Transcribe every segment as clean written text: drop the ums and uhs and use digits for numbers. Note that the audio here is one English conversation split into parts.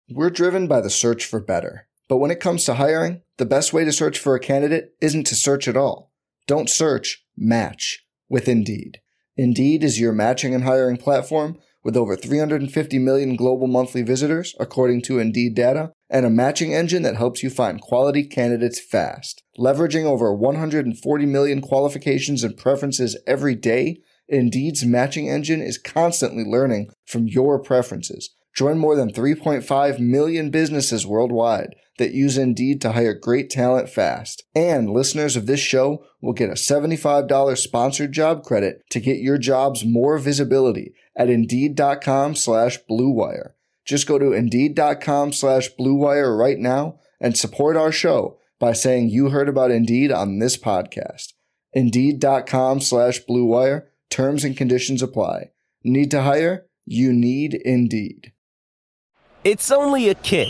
We're driven by the search for better. But when it comes to hiring, the best way to search for a candidate isn't to search at all. Don't search, match with Indeed. Indeed is your matching and hiring platform with over 350 million global monthly visitors, according to Indeed data, and a matching engine that helps you find quality candidates fast. Leveraging over 140 million qualifications and preferences every day, Indeed's matching engine is constantly learning from your preferences. Join more than 3.5 million businesses worldwide that use Indeed to hire great talent fast. And listeners of this show will get a $75 sponsored job credit to get your jobs more visibility at Indeed.com/Blue Wire. Just go to Indeed.com/Blue Wire right now and support our show by saying you heard about Indeed on this podcast. Indeed.com/Blue Wire. Terms and conditions apply. Need to hire? You need Indeed. It's only a kick,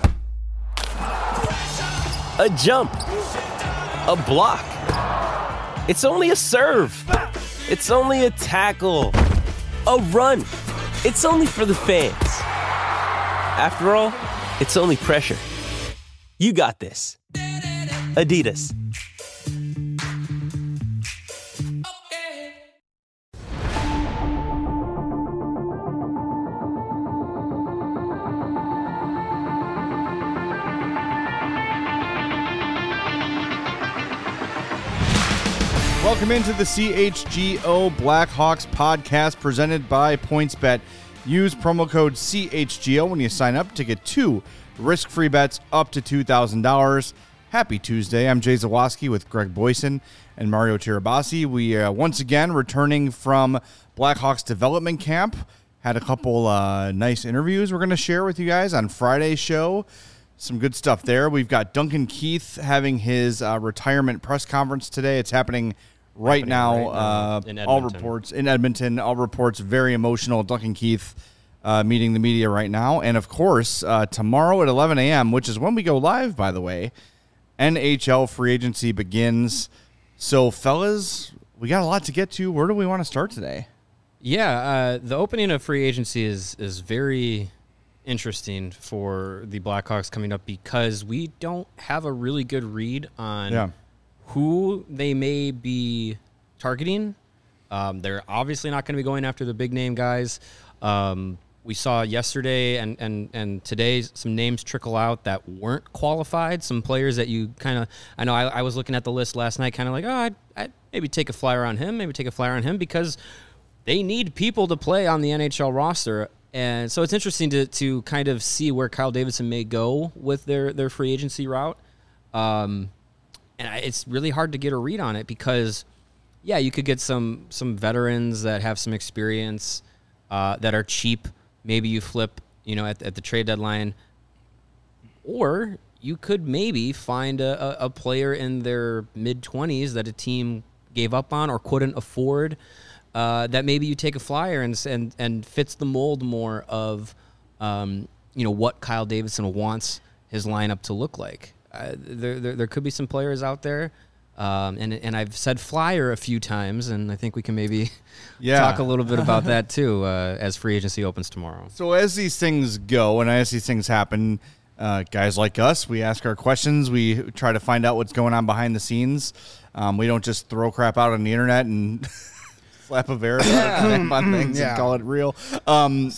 a jump, a block. It's only a serve. It's only a tackle, a run. It's only for the fans. After all, it's only pressure. You got this. Adidas. Welcome into the CHGO Blackhawks podcast presented by PointsBet. Use promo code CHGO when you sign up to get 2 risk-free bets up to $2,000. Happy Tuesday. I'm Jay Zawoski with Greg Boyson and Mario Tirabassi. We once again returning from Blackhawks development camp. Had a couple nice interviews we're going to share with you guys on Friday's show. Some good stuff there. We've got Duncan Keith having his retirement press conference today. It's happening right now. In all reports in Edmonton. All reports very emotional. Duncan Keith meeting the media right now. And, of course, tomorrow at 11 a.m., which is when we go live, by the way, NHL free agency begins. So, fellas, we got a lot to get to. Where do we want to start today? Yeah, the opening of free agency is very interesting for the Blackhawks coming up because we don't have a really good read on who they may be targeting. They're obviously not going to be going after the big name guys. We saw yesterday and today some names trickle out that weren't qualified. Some players that you kind of, I know I was looking at the list last night kind of like, I'd maybe take a flyer on him, because they need people to play on the NHL roster. And so it's interesting to kind of see where Kyle Davidson may go with their free agency route. And it's really hard to get a read on it because, yeah, you could get some veterans that have some experience that are cheap. Maybe you flip, at the trade deadline. Or you could maybe find a player in their mid-20s that a team gave up on or couldn't afford, that maybe you take a flyer and fits the mold more of, what Kyle Davidson wants his lineup to look like. There could be some players out there, and I've said flyer a few times, and I think we can maybe talk a little bit about that too as free agency opens tomorrow. So as these things go and as these things happen, guys like us, we ask our questions. We try to find out what's going on behind the scenes. We don't just throw crap out on the internet and slap a verify on things and call it real. Let's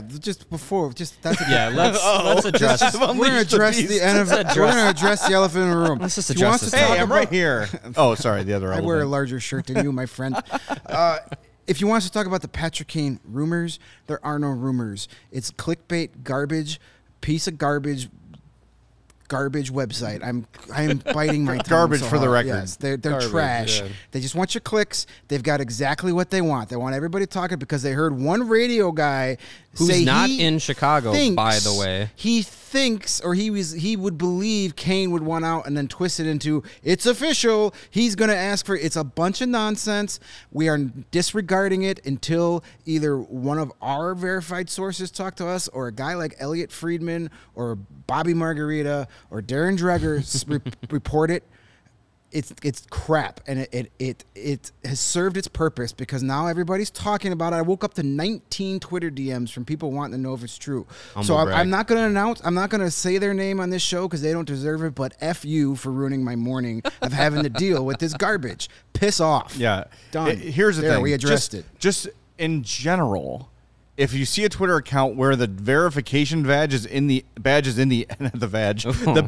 address. We're going to address the elephant in the room. Let's just address this. Hey, I'm right here. Oh, sorry, the other. I wear a larger shirt than you, my friend. If you want us to talk about the Patrick Kane rumors, there are no rumors. It's clickbait, garbage, piece of garbage website. I am biting my tongue. Garbage so for the hard. record. Yes, they're Garbage, trash. yeah. They just want your clicks. They've got exactly what they want. They want everybody talking because they heard one radio guy who's not in Chicago, by the way. He thinks, or he would believe Kane would want out and then twist it into, it's official. He's going to ask for it. It's a bunch of nonsense. We are disregarding it until either one of our verified sources talk to us or a guy like Elliot Friedman or Bobby Margarita or Darren Dreger report it. it's crap, and it has served its purpose because now everybody's talking about it. I woke up to 19 Twitter DMs from people wanting to know if it's true. So I'm not going to announce. I'm not going to say their name on this show because they don't deserve it. But F you for ruining my morning of having to deal with this garbage. Piss off. Yeah. Done. Here's the thing. We addressed it. Just in general, if you see a Twitter account where the verification badge is in the is in the avatar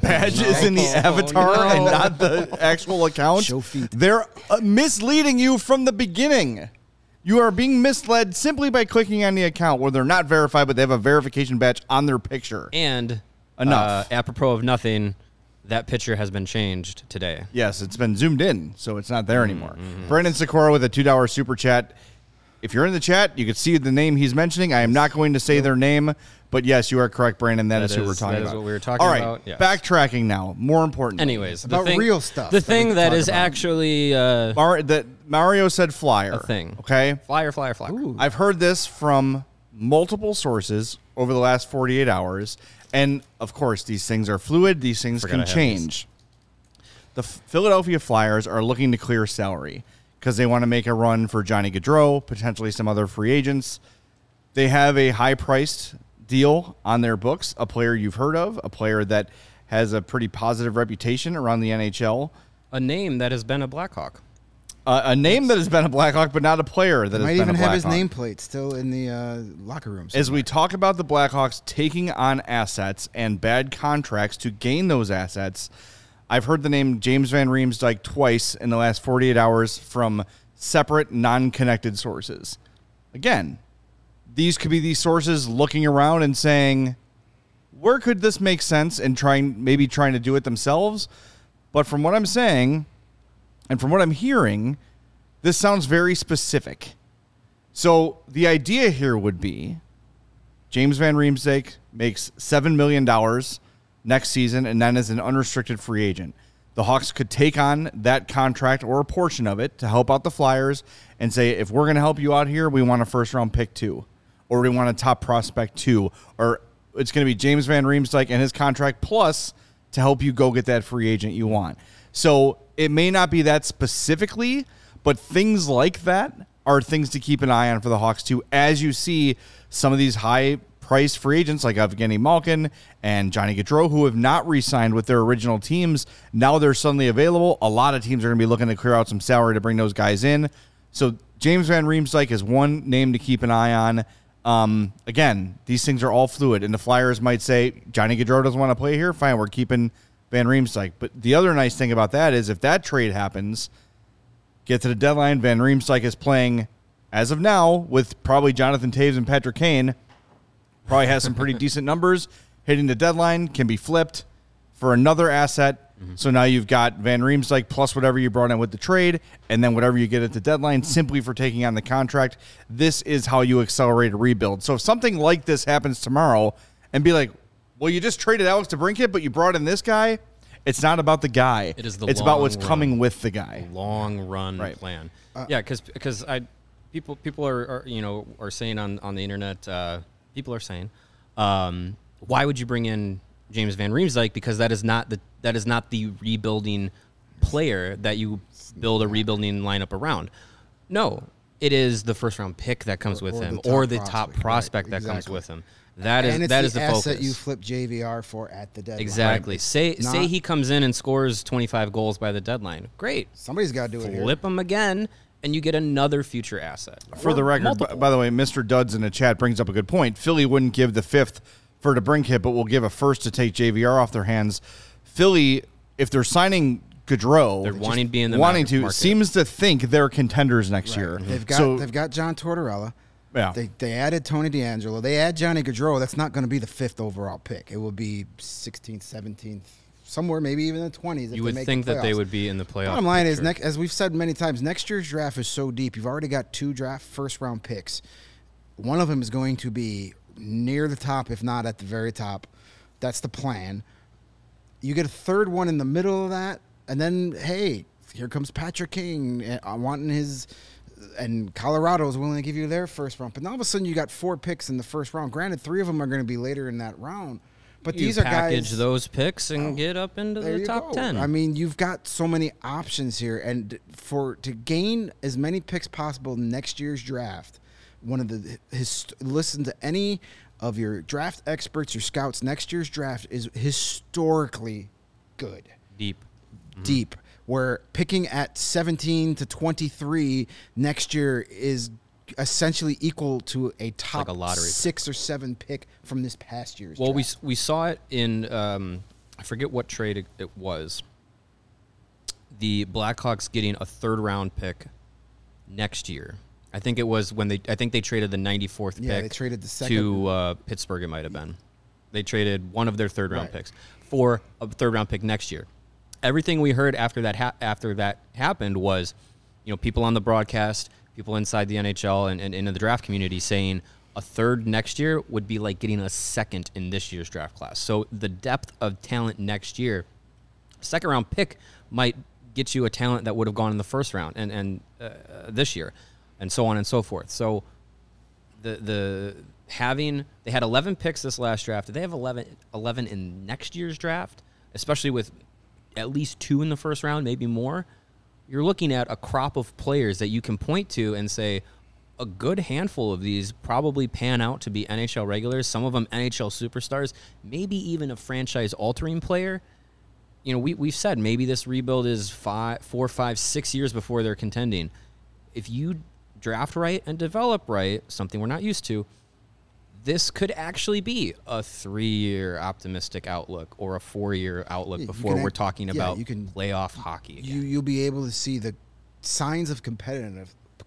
and not the actual account, Show feet. they're misleading you from the beginning. You are being misled simply by clicking on the account where they're not verified, but they have a verification badge on their picture. And Enough. Apropos of nothing, that picture has been changed today. Yes, it's been zoomed in, so it's not there anymore. Brandon Sikora with a $2 super chat. If you're in the chat, you can see the name he's mentioning. I am not going to say their name, but yes, you are correct, Brandon. That is who we're talking about. That is what we were talking All right, about. Yes. backtracking now. More important. Anyways, About real stuff The that we thing can that talk is about. actually that Mario said flyer. a thing. Okay? Flyer. I've heard this from multiple sources over the last 48 hours, and of course, these things are fluid. These things Forgot I can had change. The Philadelphia Flyers are looking to clear salary because they want to make a run for Johnny Gaudreau, potentially some other free agents. They have a high-priced deal on their books, a player you've heard of, a player that has a pretty positive reputation around the NHL. A name that has been a Blackhawk. A name that has been a Blackhawk, but not a player that has Might been even a have his Blackhawk. nameplate still in the locker room. As we talk about the Blackhawks taking on assets and bad contracts to gain those assets, I've heard the name James Van Riemsdyk twice in the last 48 hours from separate, non-connected sources. Again, these could be these sources looking around and saying, where could this make sense, and maybe trying to do it themselves. But from what I'm saying and from what I'm hearing, this sounds very specific. So the idea here would be James Van Riemsdyk makes $7 million next season and then is an unrestricted free agent. The Hawks could take on that contract or a portion of it to help out the Flyers and say, if we're going to help you out here, we want a first-round pick 2, or we want a top prospect 2, or it's going to be James Van Riemsdyk and his contract plus to help you go get that free agent you want. So it may not be that specifically, but things like that are things to keep an eye on for the Hawks too, as you see some of these high-priced free agents like Evgeny Malkin and Johnny Gaudreau, who have not re-signed with their original teams. Now they're suddenly available. A lot of teams are going to be looking to clear out some salary to bring those guys in. So James Van Riemsdyk is one name to keep an eye on. Again, these things are all fluid, and the Flyers might say, Johnny Gaudreau doesn't want to play here. Fine, we're keeping Van Riemsdyk. But the other nice thing about that is if that trade happens, get to the deadline, Van Riemsdyk is playing, as of now, with probably Jonathan Toews and Patrick Kane. Probably has some pretty decent numbers. Hitting the deadline, can be flipped for another asset. So now you've got Van Riemsdyk plus whatever you brought in with the trade, and then whatever you get at the deadline simply for taking on the contract. This is how you accelerate a rebuild. So if something like this happens tomorrow and be like, well, you just traded Alex DeBrincat, but you brought in this guy, it's not about the guy. It's about what's coming with the guy. Long run plan. Yeah, because people are saying on the internet, people are saying, why would you bring in James Van Riemsdyk? Because that is not the rebuilding player that you build a rebuilding lineup around. No, it is the first round pick that comes with him, or the top prospect that comes with him. That is the focus. Asset you flip JVR for at the deadline. Exactly. Say he comes in and scores 25 goals by the deadline. Great. Somebody's got to do it here. Flip him again, and you get another future asset. For the record, by the way, Mr. Duds in the chat brings up a good point. Philly wouldn't give the 5th for DeBrincat, but will give a first to take JVR off their hands. Philly, if they're signing Gaudreau, they're wanting to be in the market. Seems to think they're contenders next year. They've got John Tortorella. Yeah. They added Tony DeAngelo. They add Johnny Gaudreau. That's not going to be the 5th overall pick. It will be 16th, 17th, somewhere maybe even the 20s. You would think that they would be in the playoffs. Bottom line is, as we've said many times, next year's draft is so deep. You've already got 2 first-round picks. One of them is going to be near the top, if not at the very top. That's the plan. You get a third one in the middle of that, and then, hey, here comes Patrick Kane wanting his... And Colorado is willing to give you their first round. But now all of a sudden you got 4 picks in the first round. Granted, 3 of them are going to be later in that round. But you these are package guys, those picks and get up into there the you top go. 10. I mean, you've got so many options here, and to gain as many picks possible next year's draft, listen to any of your draft experts, your scouts. Next year's draft is historically good, deep. Where picking at 17 to 23 next year is essentially equal to a top like a lottery 6 or 7 pick from this past year's Well, draft. we saw it in I forget what trade it was. The Blackhawks getting a 3rd round pick next year. I think it was when they traded the 94th pick. they traded the second to Pittsburgh. It might have been. They traded one of their 3rd round picks for a 3rd round pick next year. Everything we heard after that happened was, people on the broadcast, people inside the NHL and in the draft community saying a 3rd next year would be like getting a 2nd in this year's draft class. So the depth of talent next year, 2nd round pick might get you a talent that would have gone in the 1st round and this year, and so on and so forth. So they had 11 picks this last draft. Did they have 11 in next year's draft, especially with at least 2 in the 1st round, maybe more? You're looking at a crop of players that you can point to and say a good handful of these probably pan out to be NHL regulars, some of them NHL superstars, maybe even a franchise-altering player. We've said maybe this rebuild is 4, 5, 6 years before they're contending. If you draft right and develop right, something we're not used to, this could actually be a 3-year optimistic outlook or a 4-year outlook before we're talking about playoff hockey again. You'll be able to see the signs of competitiveness.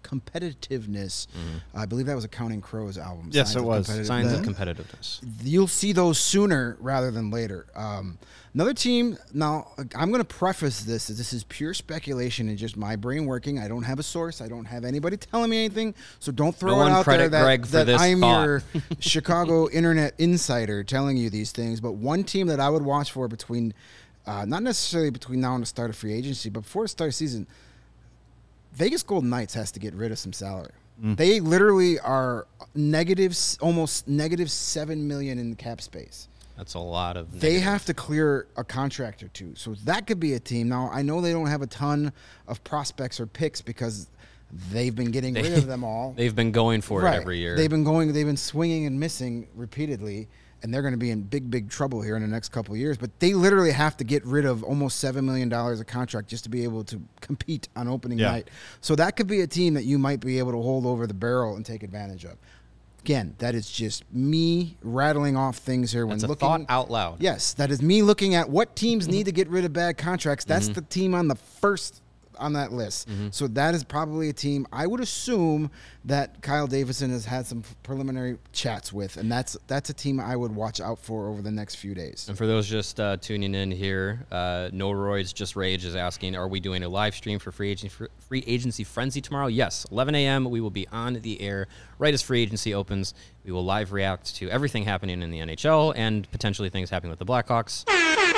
I believe that was a Counting Crows album. Yes, Signs it was. Signs of competitiveness. You'll see those sooner rather than later. Another team, now I'm going to preface this as this is pure speculation and just my brain working. I don't have a source. I don't have anybody telling me anything. So don't throw it out there that I'm your Chicago internet insider telling you these things. But one team that I would watch for between, not necessarily between now and the start of free agency, but before the start of season, Vegas Golden Knights has to get rid of some salary. They literally are almost negative $7 million in cap space. That's a lot of. They have to clear a contract or two, so that could be a team. Now I know they don't have a ton of prospects or picks because they've been getting rid of them all. They've been going for it every year. They've been swinging and missing repeatedly, and they're going to be in big trouble here in the next couple of years. But they literally have to get rid of almost $7 million of contract just to be able to compete on opening night. So that could be a team that you might be able to hold over the barrel and take advantage of. Again, that is just me rattling off things here. That's a thought out loud. Yes, that is me looking at what teams need to get rid of bad contracts. That's the team on the first on that list. So that is probably a team I would assume that Kyle Davidson has had some preliminary chats with, and that's a team I would watch out for over the next few days. And for those just tuning in here, No Roy's Just Rage is asking, are we doing a live stream for free agency frenzy tomorrow? Yes, 11 a.m. we will be on the air right as free agency opens. We will live react to everything happening in the NHL and potentially things happening with the Blackhawks.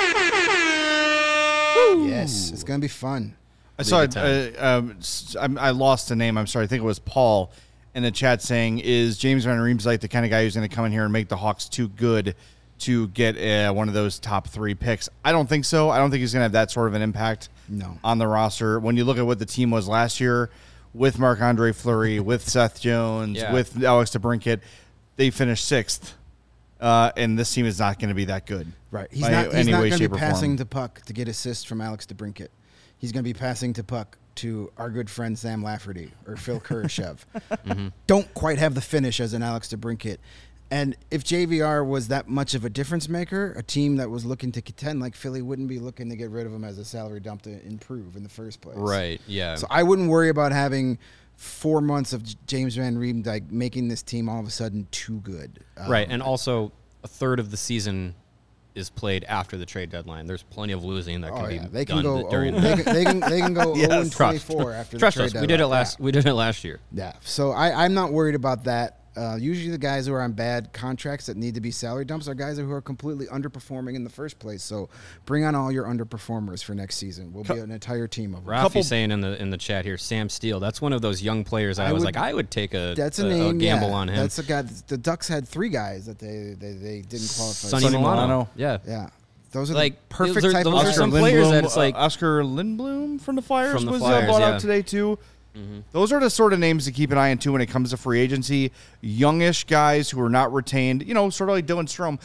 Yes, it's going to be fun. I saw I lost the name. I'm sorry. I think it was Paul in the chat saying, is James Van Riemsdyk the kind of guy who's going to come in here and make the Hawks too good to get one of those top 3 picks? I don't think so. I don't think he's going to have that sort of an impact on the roster. When you look at what the team was last year with Marc-Andre Fleury, with Seth Jones, with Alex DeBrincat, they finished 6th. And this team is not going to be that good. Right. He's not going to be passing the puck to get assists from Alex DeBrincat. He's going to be passing to puck to our good friend Sam Lafferty or Phil Kurashev. Don't quite have the finish as an Alex DeBrincat. And if JVR was that much of a difference maker, a team that was looking to contend like Philly wouldn't be looking to get rid of him as a salary dump to improve in the first place. Right, yeah. So I wouldn't worry about having 4 months of James Van Riemsdyk making this team all of a sudden too good. Right, and also a third of the season is played after the trade deadline. There's plenty of losing that can be done during. They can go 0-24 after the trade deadline. We did it last year. Yeah, so I'm not worried about that. Usually the guys who are on bad contracts that need to be salary dumps are guys who are completely underperforming in the first place. So bring on all your underperformers for next season. We'll be an entire team of them. Rafi's saying in the chat here, Sam Steele. That's one of those young players I would take a gamble on him. That's a guy. The Ducks had 3 guys that they didn't qualify. Sonny Milano. Yeah. Those are like the perfect those type are of some players that it's like Oscar Lindblom from the Flyers was Flyers, brought out today too. Mm-hmm. Those are the sort of names to keep an eye on too when it comes to free agency. Youngish guys who are not retained, sort of like Dylan Strome,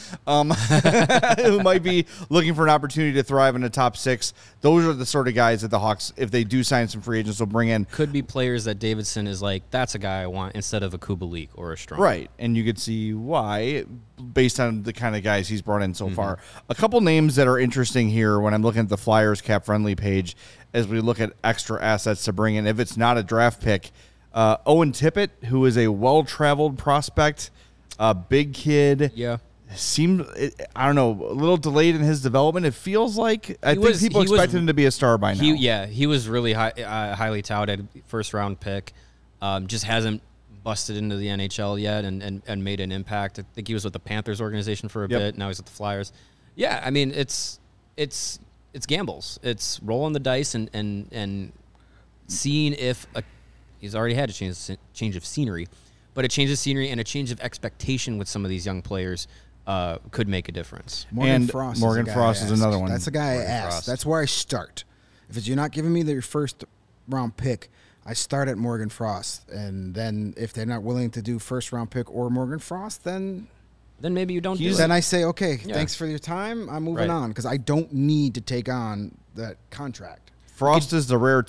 who might be looking for an opportunity to thrive in the top 6. Those are the sort of guys that the Hawks, if they do sign some free agents, will bring in. Could be players that Davidson is like, that's a guy I want instead of a Kubalik or a Strome. Right, and you could see why based on the kind of guys he's brought in so far. A couple names that are interesting here when I'm looking at the Flyers cap-friendly page as we look at extra assets to bring in, if it's not a draft pick. Owen Tippett, who is a well-traveled prospect, a big kid. Yeah. Seemed, I don't know, a little delayed in his development. It feels like I think people expected him to be a star by now. He was really highly touted, first-round pick. Just hasn't busted into the NHL yet and made an impact. I think he was with the Panthers organization for a bit. Now he's with the Flyers. Yeah, I mean, it's gambles. It's rolling the dice and seeing if he's already had a change of scenery, but a change of scenery and a change of expectation with some of these young players could make a difference. Morgan Frost is another one. That's a guy I asked. That's where I start. If you're not giving me your first round pick, I start at Morgan Frost, and then if they're not willing to do first round pick or Morgan Frost, then maybe you don't do it. Then I say, okay, thanks for your time. I'm moving on because I don't need to take on that contract. Frost is the rare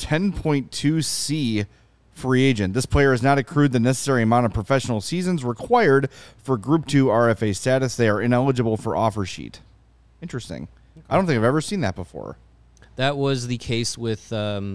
10.2C free agent. This player has not accrued the necessary amount of professional seasons required for Group 2 RFA status. They are ineligible for offer sheet. Interesting. Okay. I don't think I've ever seen that before. That was the case with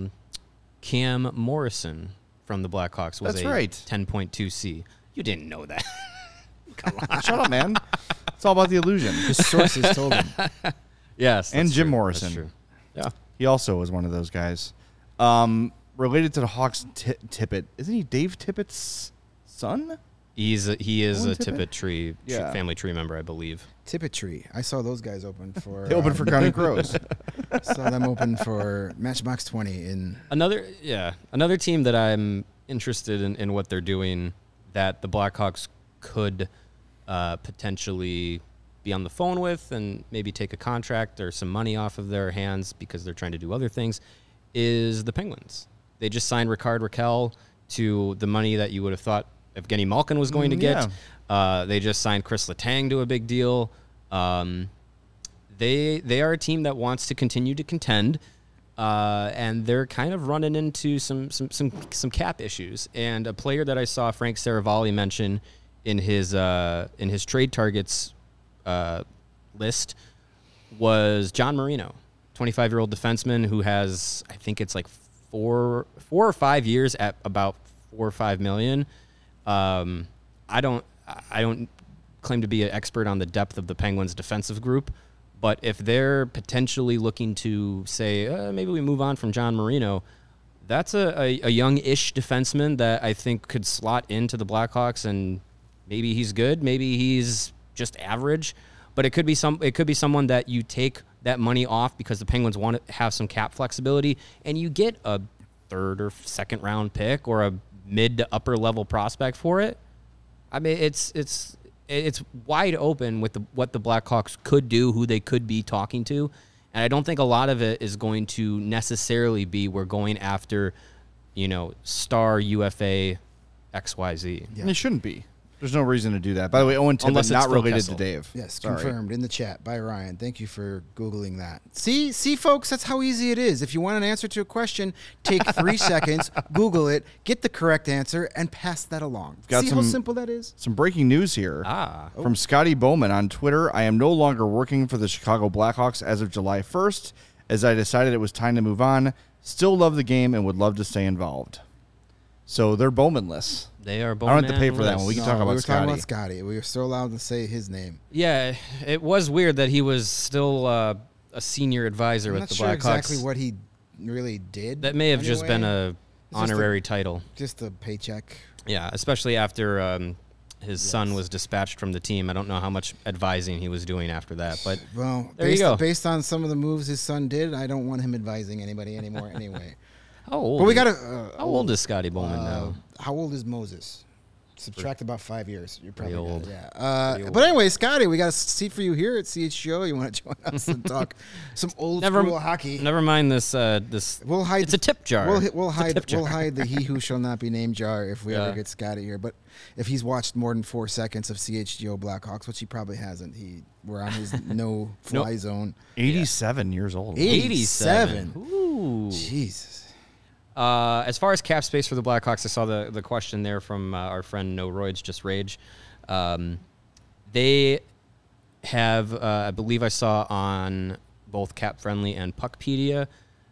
Cam Morrison from the Blackhawks. That's right. 10.2C. You didn't know that. Come on. Shut up, man. It's all about the illusion. His sources told him. Yes. And Jim Morrison. That's true. Yeah. He also was one of those guys. Related to the Hawks, Tippett. Isn't he Dave Tippett's son? He is a Tippett tree family tree member, I believe. Tippett tree. I saw those guys open for. They opened for County Crows. Saw them open for Matchbox 20 in. Another team that I'm interested in what they're doing that the Blackhawks could potentially be on the phone with and maybe take a contract or some money off of their hands because they're trying to do other things is the Penguins. They just signed Rickard Rakell to the money that you would have thought Evgeny Malkin was going to get. They just signed Chris Letang to a big deal. They are a team that wants to continue to contend, and they're kind of running into some cap issues. And a player that I saw Frank Saravalli mention in his trade targets list was John Marino, 25-year-old defenseman who has, I think it's like 4 or 5 years at about $4 or $5 million. I don't claim to be an expert on the depth of the Penguins' defensive group, but if they're potentially looking to say maybe we move on from John Marino, that's a young-ish defenseman that I think could slot into the Blackhawks, and maybe he's good, maybe he's just average, but it could be someone that you take that money off because the Penguins want to have some cap flexibility, and you get a third or second round pick or a mid to upper level prospect for it. I mean, it's wide open with what the Blackhawks could do, who they could be talking to, and I don't think a lot of it is going to necessarily be we're going after, star UFA XYZ. Yeah. And it shouldn't be. There's no reason to do that. By the way, Owen Tippett not related to Dave. Yes, confirmed in the chat by Ryan. Thank you for Googling that. See, folks, that's how easy it is. If you want an answer to a question, take 3 seconds, Google it, get the correct answer, and pass that along. See how simple that is? Some breaking news here from Scotty Bowman on Twitter. I am no longer working for the Chicago Blackhawks as of July 1st, as I decided it was time to move on. Still love the game and would love to stay involved. So they're Bowmanless. They are Bowman. I don't have to pay for that one. We can talk about Scotty. Talking about Scotty. We were still allowed to say his name. Yeah, it was weird that he was still a senior advisor with the Blackhawks. I'm not sure exactly what he really did. That may have just been a honorary title. Just a paycheck. Yeah, especially after his son was dispatched from the team. I don't know how much advising he was doing after that, but well, there you go. Based on some of the moves his son did, I don't want him advising anybody anymore anyway. How old? But we got how old is Scotty Bowman now? How old is Moses? Subtract about 5 years. You're probably old. Yeah. But anyway, Scotty, we got a seat for you here at CHGO. You want to join us and talk some old school hockey? Never mind this. We'll hide. It's a tip jar. We'll hide the he who shall not be named jar if we ever get Scotty here. But if he's watched more than 4 seconds of CHGO Blackhawks, which he probably hasn't, we're on his no-fly zone. 87 years old. 87. Ooh. Jesus. As far as cap space for the Blackhawks, I saw the question there from our friend No Roids Just Rage. They have, I believe I saw on both Cap Friendly and Puckpedia,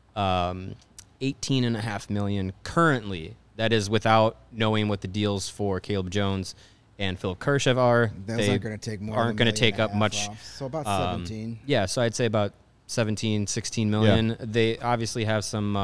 $18.5 million currently. That is without knowing what the deals for Caleb Jones and Phil Kurashev are. Those aren't going to take more. Aren't going to take up much. Off. So about 17. Yeah, so I'd say about 17, 16 million. Yeah. They obviously have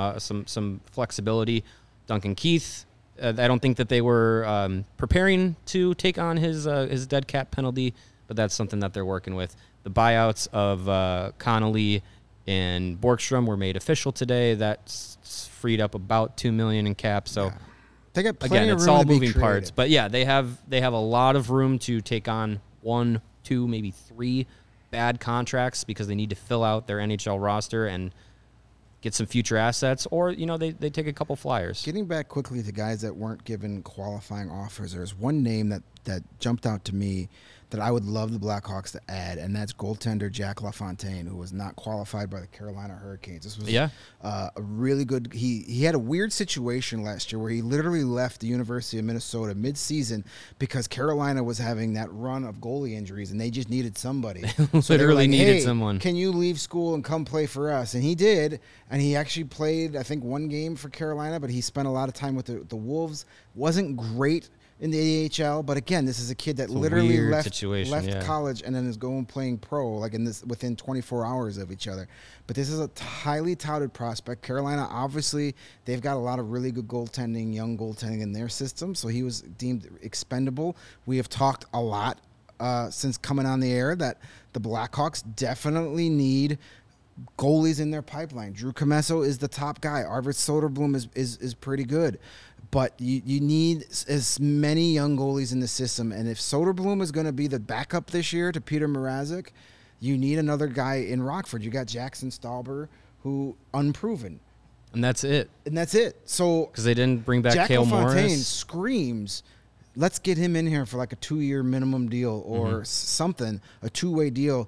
some flexibility. Duncan Keith, I don't think that they were preparing to take on his dead cap penalty, but that's something that they're working with. The buyouts of Connolly and Borgstrom were made official today. That's freed up about $2 million in cap. So they got plenty again, of it's room all to be moving creative. parts. But yeah, they have a lot of room to take on 1, 2, maybe 3 bad contracts because they need to fill out their NHL roster and get some future assets, or they take a couple flyers. Getting back quickly to guys that weren't given qualifying offers, there's one name that jumped out to me that I would love the Blackhawks to add, and that's goaltender Jack LaFontaine, who was not qualified by the Carolina Hurricanes. This was a really good. He had a weird situation last year where he literally left the University of Minnesota mid-season because Carolina was having that run of goalie injuries, and they just needed somebody. So literally needed hey, someone. Can you leave school and come play for us? And he did, and he actually played, I think, 1 game for Carolina, but he spent a lot of time with the Wolves. Wasn't great in the AHL, but again, this is a kid that literally left college and then is going playing pro like within 24 hours of each other. But this is a highly touted prospect. Carolina, obviously, they've got a lot of really good young goaltending in their system, so he was deemed expendable. We have talked a lot since coming on the air that the Blackhawks definitely need goalies in their pipeline. Drew Commesso is the top guy. Arvid Soderblom is pretty good. But you need as many young goalies in the system. And if Soderblom is going to be the backup this year to Peter Mrazek, you need another guy in Rockford. You got Jackson Stauber, who unproven. And that's it. So because they didn't bring back Jack Cale LaFontaine Morris. Screams, let's get him in here for like a 2-year minimum deal or something, a 2-way deal.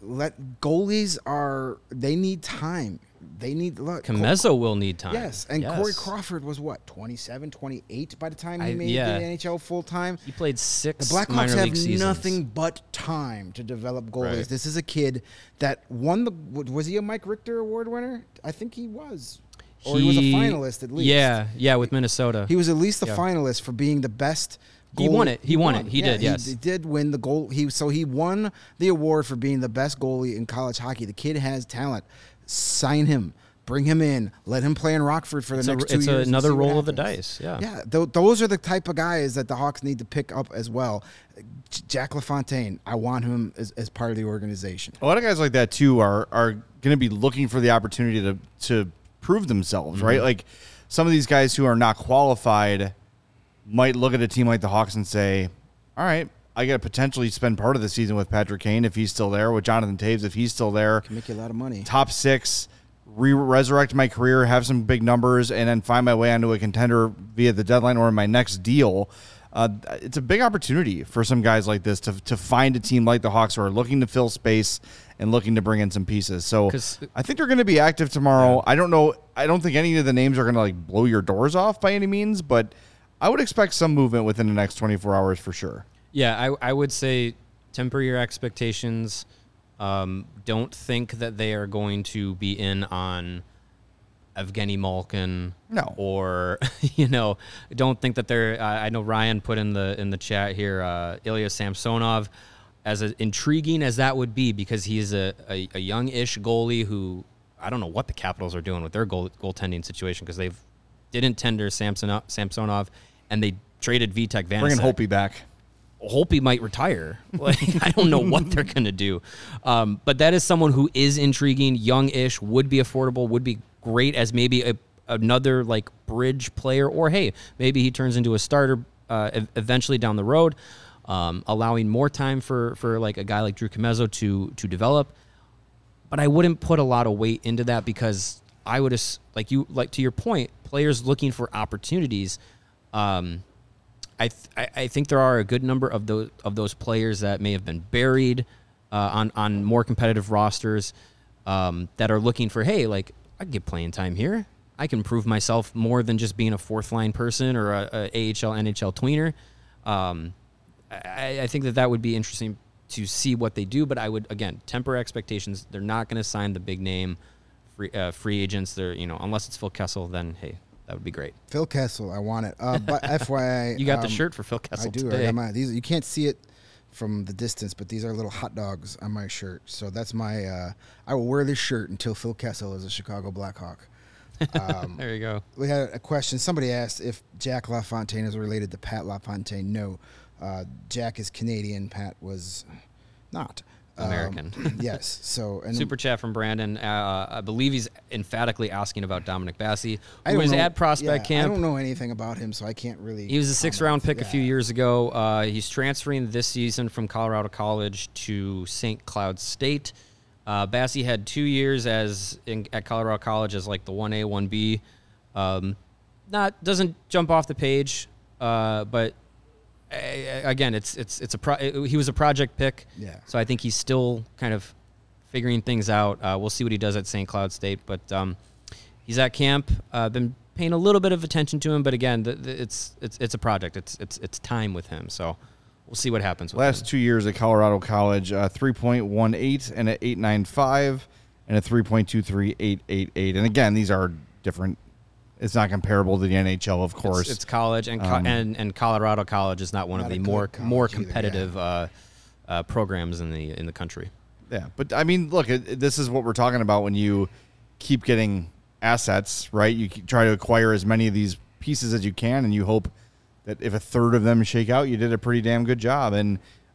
Goalies they need time. They need Commesso will need time. Yes, and Corey Crawford was 27, 28 by the time he made the NHL full time. He played 6 The Blackhawks minor league have seasons. nothing but time to develop goalies. Right. This is a kid that won was he a Mike Richter Award winner? I think he was. Or he was a finalist at least. Yeah, with Minnesota. He was at least a finalist for being the best goalie. He won it. He did, yes. He did win the goal. He won the award for being the best goalie in college hockey. The kid has talent. Sign him. Bring him in. Let him play in Rockford for the next 2 years. It's another roll of the dice. Yeah. Yeah. Those are the type of guys that the Hawks need to pick up as well. Jack LaFontaine, I want him as part of the organization. A lot of guys like that, too, are going to be looking for the opportunity to prove themselves, right? Like some of these guys who are not qualified might look at a team like the Hawks and say, all right, I got to potentially spend part of the season with Patrick Kane if he's still there, with Jonathan Toews if he's still there. Can make you a lot of money. Top 6, resurrect my career, have some big numbers, and then find my way onto a contender via the deadline or in my next deal. It's a big opportunity for some guys like this to find a team like the Hawks who are looking to fill space and looking to bring in some pieces. So I think they're going to be active tomorrow. Yeah. I don't know. I don't think any of the names are going to blow your doors off by any means, but I would expect some movement within the next 24 hours for sure. Yeah, I would say temper your expectations. Don't think that they are going to be in on Evgeny Malkin. No. Or, don't think that they're I know Ryan put in the chat here, Ilya Samsonov, as intriguing as that would be, because he is a young-ish goalie who, I don't know what the Capitals are doing with their goaltending situation, because they didn't tender Samsonov, and they traded Vitek Vanacek. Bringing Holtby back. Holtby might retire. Like, I don't know what they're going to do. But that is someone who is intriguing, young-ish, would be affordable, would be great as maybe another like bridge player, or hey, maybe he turns into a starter eventually down the road, allowing more time for like a guy like Drew Commesso to develop. But I wouldn't put a lot of weight into that, because I would, like to your point, players looking for opportunities. I think there are a good number of those players that may have been buried on more competitive rosters that are looking for, hey, like, I can get playing time here. I can prove myself more than just being a fourth line person or a AHL, NHL tweener. I think that would be interesting to see what they do, but I would, again, temper expectations. They're not going to sign the big name free agents. They're, unless it's Phil Kessel, then hey, that would be great. Phil Kessel, I want it. But FYI, you got the shirt for Phil Kessel. I do. Today. I got these. You can't see it from the distance, but these are little hot dogs on my shirt. So that's my. I will wear this shirt until Phil Kessel is a Chicago Blackhawk. There you go. We had a question. Somebody asked if Jack LaFontaine is related to Pat LaFontaine. No, Jack is Canadian. Pat was not. American. Yes. So Super chat from Brandon. I believe he's emphatically asking about Dominic Bassi, who was at Prospect Camp. I don't know anything about him, so I can't really. He was a 6th-round pick a few years ago. He's transferring this season from Colorado College to St. Cloud State. Bassi had 2 years at Colorado College as like the 1A, 1B. Doesn't jump off the page, but. Again, he was a project pick, so I think he's still kind of figuring things out. We'll see what he does at St. Cloud State, but he's at camp. Been paying a little bit of attention to him, but again, it's a project. It's time with him, so we'll see what happens with Last him. 2 years at Colorado College, 3.18 and an 8.95 and a 3.23, 8.88. And again, these are different. It's not comparable to the NHL, of course. It's college, and Colorado College is not one of the more competitive programs in the country. Yeah, but I mean, look, this is what we're talking about when you keep getting assets, right? You try to acquire as many of these pieces as you can, and you hope that if a third of them shake out, you did a pretty damn good job. And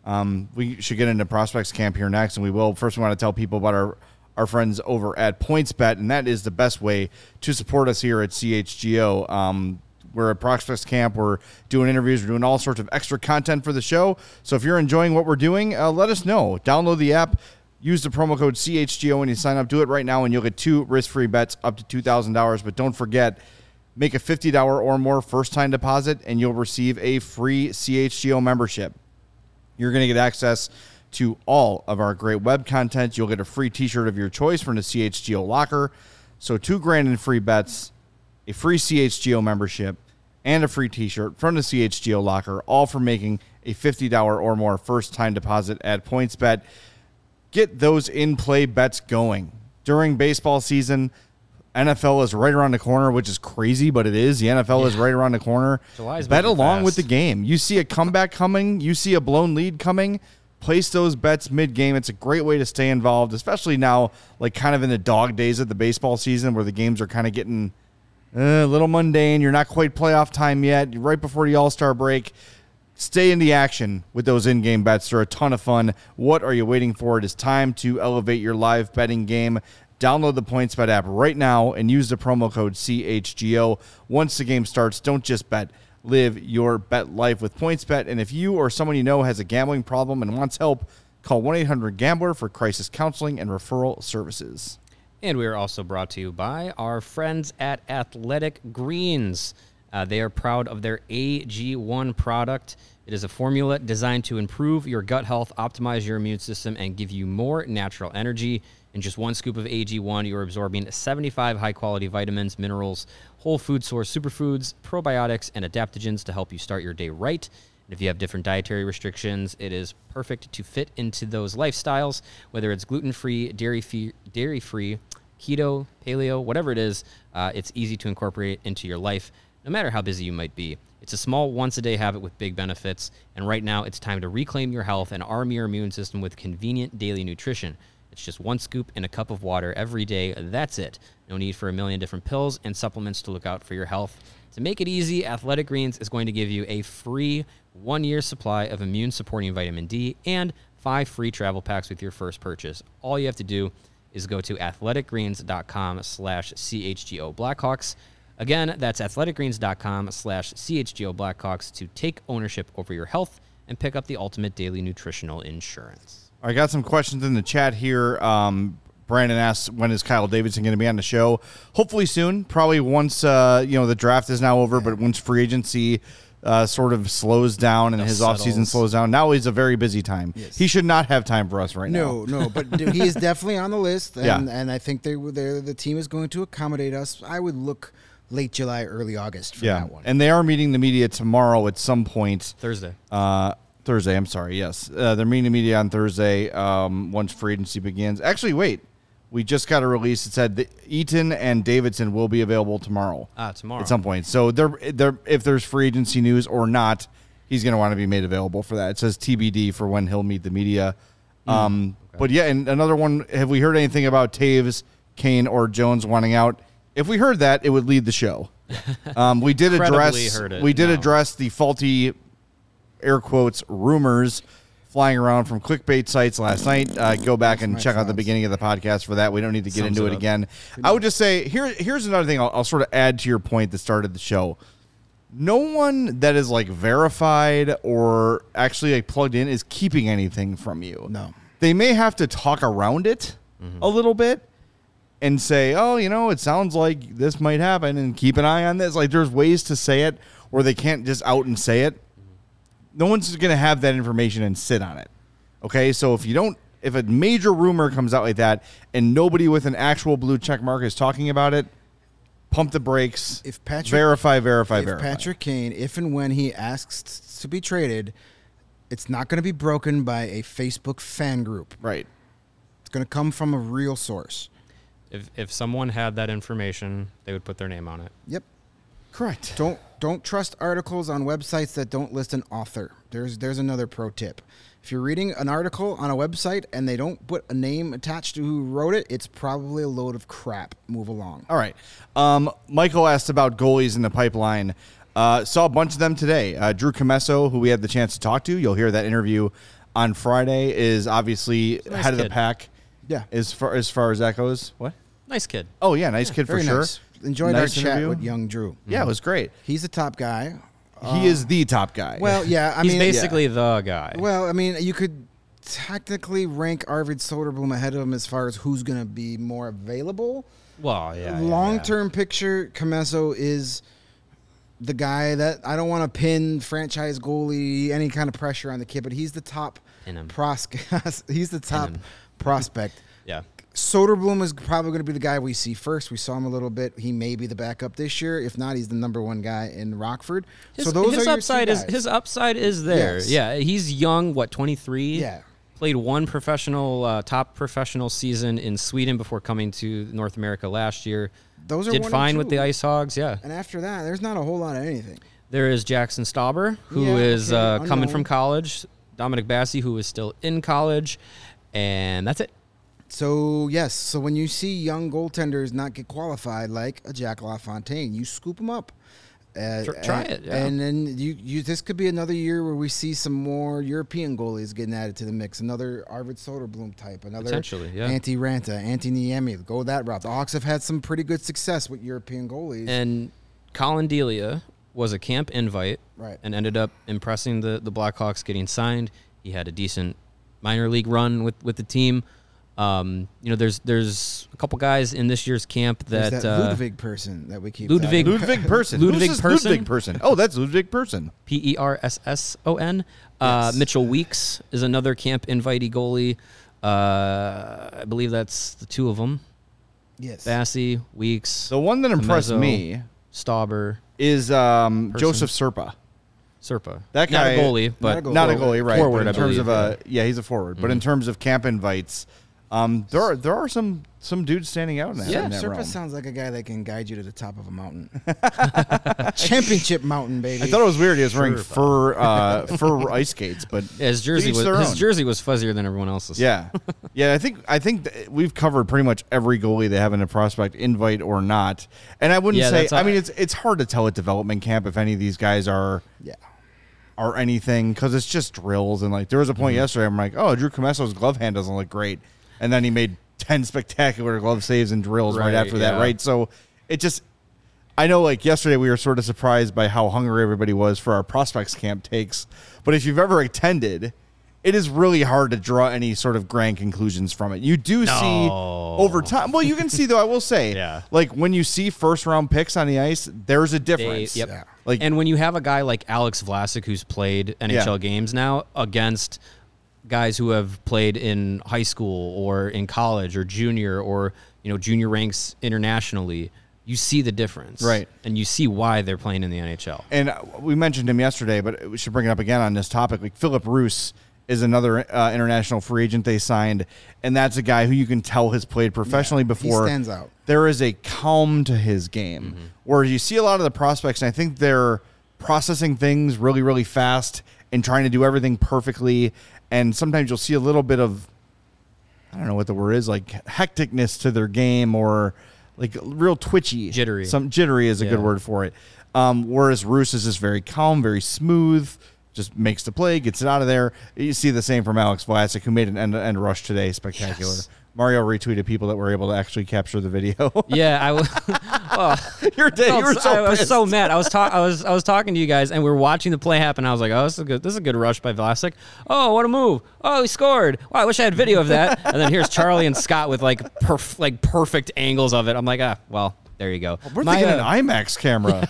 we should get into Prospects Camp here next, and we will. First, we want to tell people about our friends over at PointsBet, and that is the best way to support us here at CHGO. We're at Prospects Camp. We're doing interviews. We're doing all sorts of extra content for the show. So if you're enjoying what we're doing, let us know. Download the app. Use the promo code CHGO when you sign up. Do it right now, and you'll get 2 risk-free bets up to $2,000. But don't forget, make a $50 or more first-time deposit, and you'll receive a free CHGO membership. You're going to get access to all of our great web content. You'll get a free t-shirt of your choice from the CHGO locker. So $2,000 in free bets, a free CHGO membership, and a free t-shirt from the CHGO locker, all for making a $50 or more first-time deposit at PointsBet. Get those in-play bets going. During baseball season, NFL is right around the corner, which is crazy, but it is. The NFL is right around the corner. Bet along with the game. You see a comeback coming. You see a blown lead coming. Place those bets mid-game. It's a great way to stay involved, especially now, like kind of in the dog days of the baseball season where the games are kind of getting a little mundane. You're not quite playoff time yet. You're right before the All-Star break. Stay in the action with those in-game bets. They're a ton of fun. What are you waiting for? It is time to elevate your live betting game. Download the PointsBet app right now and use the promo code CHGO. Once the game starts, don't just bet. Live your bet life with PointsBet. And if you or someone you know has a gambling problem and wants help, call 1-800-GAMBLER for crisis counseling and referral services. And we are also brought to you by our friends at Athletic Greens. They are proud of their AG1 product. It is a formula designed to improve your gut health, optimize your immune system, and give you more natural energy. In just 1 scoop of AG1, you're absorbing 75 high-quality vitamins, minerals, whole food source superfoods, probiotics, and adaptogens to help you start your day right. And if you have different dietary restrictions, it is perfect to fit into those lifestyles, whether it's gluten-free, dairy-free, keto, paleo, whatever it is, it's easy to incorporate into your life, no matter how busy you might be. It's a small once-a-day habit with big benefits, and right now it's time to reclaim your health and arm your immune system with convenient daily nutrition. It's just 1 scoop in a cup of water every day. That's it. No need for a million different pills and supplements to look out for your health. To make it easy, Athletic Greens is going to give you a free 1-year supply of immune-supporting vitamin D and 5 free travel packs with your first purchase. All you have to do is go to athleticgreens.com/CHGO Blackhawks. Again, that's athleticgreens.com/CHGO Blackhawks to take ownership over your health and pick up the ultimate daily nutritional insurance. I got some questions in the chat here. Brandon asks, when is Kyle Davidson going to be on the show? Hopefully soon. Probably once the draft is now over, but once free agency sort of slows down and his offseason slows down. Now is a very busy time. Yes. He should not have time for us right now. No, but he is definitely on the list, and I think the team is going to accommodate us. I would look late July, early August for that one. And they are meeting the media tomorrow at some point. Thursday, I'm sorry, yes. They're meeting the media on Thursday once free agency begins. Actually, wait. We just got a release. It said that Eaton and Davidson will be available tomorrow. Tomorrow. At some point. So if there's free agency news or not, he's going to want to be made available for that. It says TBD for when he'll meet the media. Okay. But yeah, and another one, have we heard anything about Taves, Kane, or Jones wanting out? If we heard that, it would lead the show. We did address the faulty, air quotes, rumors flying around from clickbait sites last night. Go back and check out the beginning of the podcast for that. We don't need to get into it again. I would just say, here's another thing I'll sort of add to your point that started the show. No one that is like verified or actually like plugged in is keeping anything from you. No. They may have to talk around it a little bit and say, oh, it sounds like this might happen and keep an eye on this. Like there's ways to say it where they can't just out and say it. No one's going to have that information and sit on it. Okay, so if a major rumor comes out like that and nobody with an actual blue check mark is talking about it, pump the brakes. Verify. Patrick Kane, if and when he asks to be traded, it's not going to be broken by a Facebook fan group. Right. It's going to come from a real source. If someone had that information, they would put their name on it. Yep. Correct. Don't trust articles on websites that don't list an author. There's another pro tip. If you're reading an article on a website and they don't put a name attached to who wrote it, it's probably a load of crap. Move along. All right. Michael asked about goalies in the pipeline. Saw a bunch of them today. Drew Commesso, who we had the chance to talk to, you'll hear that interview on Friday, is obviously head of the pack. Yeah. As far as that goes. What? Nice kid. Oh, yeah, nice kid for sure. Nice. Enjoyed our chat with young Drew. Yeah, it was great. He's the top guy. He is the top guy. Well, yeah. He's basically the guy. Well, I mean, you could technically rank Arvid Soderblom ahead of him as far as who's going to be more available. Well, yeah. Long-term picture, Commesso is the guy that I don't want to pin franchise goalie, any kind of pressure on the kid, but he's the top he's the top prospect. Yeah. Soderblom is probably going to be the guy we see first. We saw him a little bit. He may be the backup this year. If not, he's the number one guy in Rockford. His upside is there. Yes. Yeah, he's young. 23? Yeah. Played one top professional season in Sweden before coming to North America last year. Did fine with the Ice Hogs. Yeah. And after that, there's not a whole lot of anything. There is Jackson Stauber, who is coming from college. Dominic Bassi, who is still in college, and that's it. So, yes. So, when you see young goaltenders not get qualified, like a Jack LaFontaine, you scoop them up. Try it, yeah. And then this could be another year where we see some more European goalies getting added to the mix. Another Arvid Soderblom type. Another Antti Ranta, Antti Niemi. Go that route. The Hawks have had some pretty good success with European goalies. And Colin Delia was a camp invite and ended up impressing the Blackhawks, getting signed. He had a decent minor league run with the team. There's a couple guys in this year's camp that Ludwig person that we keep Ludwig person. Oh, that's Ludwig Persson. Persson. Yes. Mitchell Weeks is another camp invitee goalie. I believe that's the two of them. Yes. Bassi, Weeks. The one that impressed me, Stauber, is Joseph Serpa. That guy, not a goalie, but not a goalie, right? Forward, in terms of he's a forward. But in terms of camp invites, There are some dudes standing out in that. Yeah, in that Surface realm. sounds like a guy that can guide you to the top of a mountain. Championship mountain, baby. I thought it was weird. He was wearing fur ice skates, but His jersey to each their was own. fuzzier than everyone else's. Yeah, yeah. I think we've covered pretty much every goalie they have in a prospect, invite or not. And I wouldn't say. I mean, it's hard to tell at development camp if any of these guys are anything, because it's just drills. And like there was a point yesterday, I'm like, oh, Drew Comesso's glove hand doesn't look great, and then he made 10 spectacular glove saves and drills right after that, right? So it just, I know like yesterday we were sort of surprised by how hungry everybody was for our prospects camp takes, but if you've ever attended, it is really hard to draw any sort of grand conclusions from it. You do see over time. Well, you can see though, I will say, like when you see first round picks on the ice, there's a difference. Like, and when you have a guy like Alex Vlasic who's played NHL games now against guys who have played in high school or in college or junior or junior ranks internationally, you see the difference, right? And you see why they're playing in the NHL. And we mentioned him yesterday, but we should bring it up again on this topic. Like Philip Roos is another international free agent they signed, and that's a guy who you can tell has played professionally before. He stands out. There is a calm to his game, where you see a lot of the prospects, and I think they're processing things really, really fast and trying to do everything perfectly. And sometimes you'll see a little bit of, I don't know what the word is, like hecticness to their game, or like real twitchy. Jittery. Some jittery is a good word for it. Whereas Roos is just very calm, very smooth, just makes the play, gets it out of there. You see the same from Alex Vlasic, who made an end rush today. Spectacular. Yes. Mario retweeted people that were able to actually capture the video. Yeah, I was. Your day, you were so I was so mad. I was talking to you guys, and we were watching the play happen. I was like, "Oh, this is a good rush by Vlasic. Oh, what a move! Oh, he scored! Wow, I wish I had video of that." And then here's Charlie and Scott with like perfect angles of it. I'm like, well, there you go. We're thinking an IMAX camera.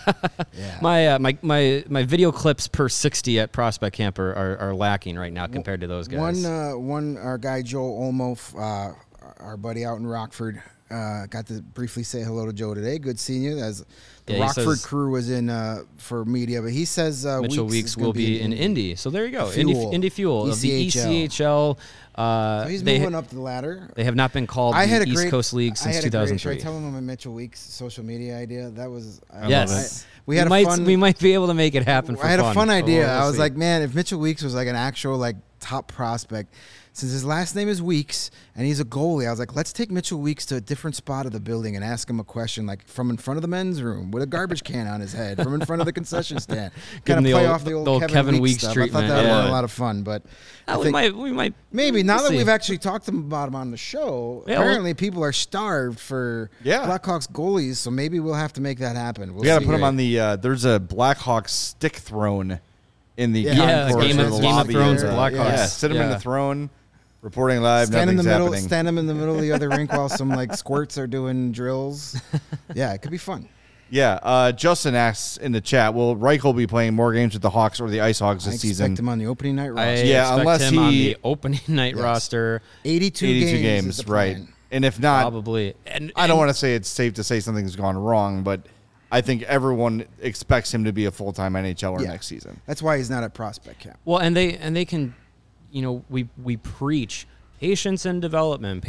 My video clips per 60 at Prospect Camp are lacking right now compared to those guys. Our guy Joel Olmo, our buddy out in Rockford, got to briefly say hello to Joe today. Good seeing you. As the Rockford crew was in for media, but he says Mitchell Weeks will be in Indy. So there you go, Indy Fuel of the ECHL. ECHL. So he's moving up the ladder. They have not been called the East Coast League since 2003. Should I tell him a Mitchell Weeks social media idea? That was we might be able to make it happen. I had a fun idea. I was like, man, if Mitchell Weeks was like an actual like top prospect, since his last name is Weeks and he's a goalie, I was like, let's take Mitchell Weeks to a different spot of the building and ask him a question, like from in front of the men's room with a garbage can on his head, from in front of the concession stand. Kind of play off the old Kevin Weeks stuff. treatment. I thought that would have been a lot of fun, but we might maybe now that we've actually talked about him on the show. Apparently, people are starved for Blackhawks goalies, so maybe we'll have to make that happen. We got to put him on the. There's a Blackhawks stick throne in the Game of Thrones Blackhawks. Yeah, sit him in the throne. Reporting live, nothing's happening. Stand him in the middle of the other rink while some like squirts are doing drills. Yeah, it could be fun. Yeah, Justin asks in the chat, will Reichel be playing more games with the Hawks or the Ice Hogs this season? I expect him on the opening night roster. Unless him on the opening night roster. 82 games, right. And if not, probably. And I don't want to say it's safe to say something's gone wrong, but I think everyone expects him to be a full-time NHLer next season. That's why he's not at prospect camp. Well, and they can, we preach patience and development.